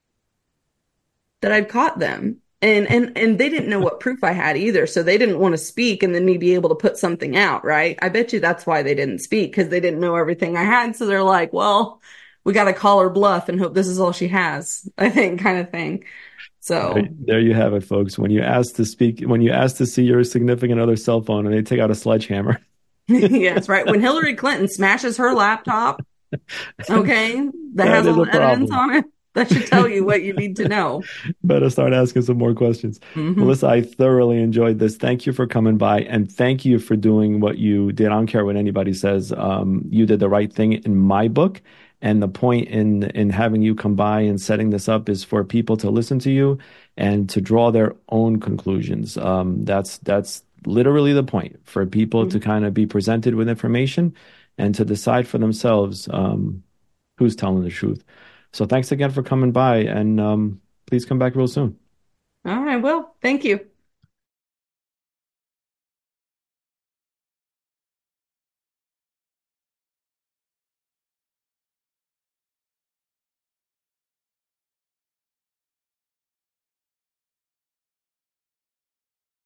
that I'd caught them. And they didn't know what proof I had either. So they didn't want to speak and then me be able to put something out, right? I bet you that's why they didn't speak because they didn't know everything I had. So they're like, well, we got to call her bluff and hope this is all she has, I think, kind of thing. There, So, there you have it, folks. When you ask to see your significant other's cell phone and they take out a sledgehammer, yes, right. When Hillary Clinton smashes her laptop, okay, that that has is all a the evidence problem. on it, that should tell you what you need to know. Better start asking some more questions. Hmm. Melissa, I thoroughly enjoyed this. Thank you for coming by and thank you for doing what you did. I don't care what anybody says. You did the right thing in my book. And the point in having you come by and setting this up is for people to listen to you and to draw their own conclusions. That's literally the point for people to kind of be presented with information and to decide for themselves who's telling the truth. So thanks again for coming by, and please come back real soon. All right, well, thank you.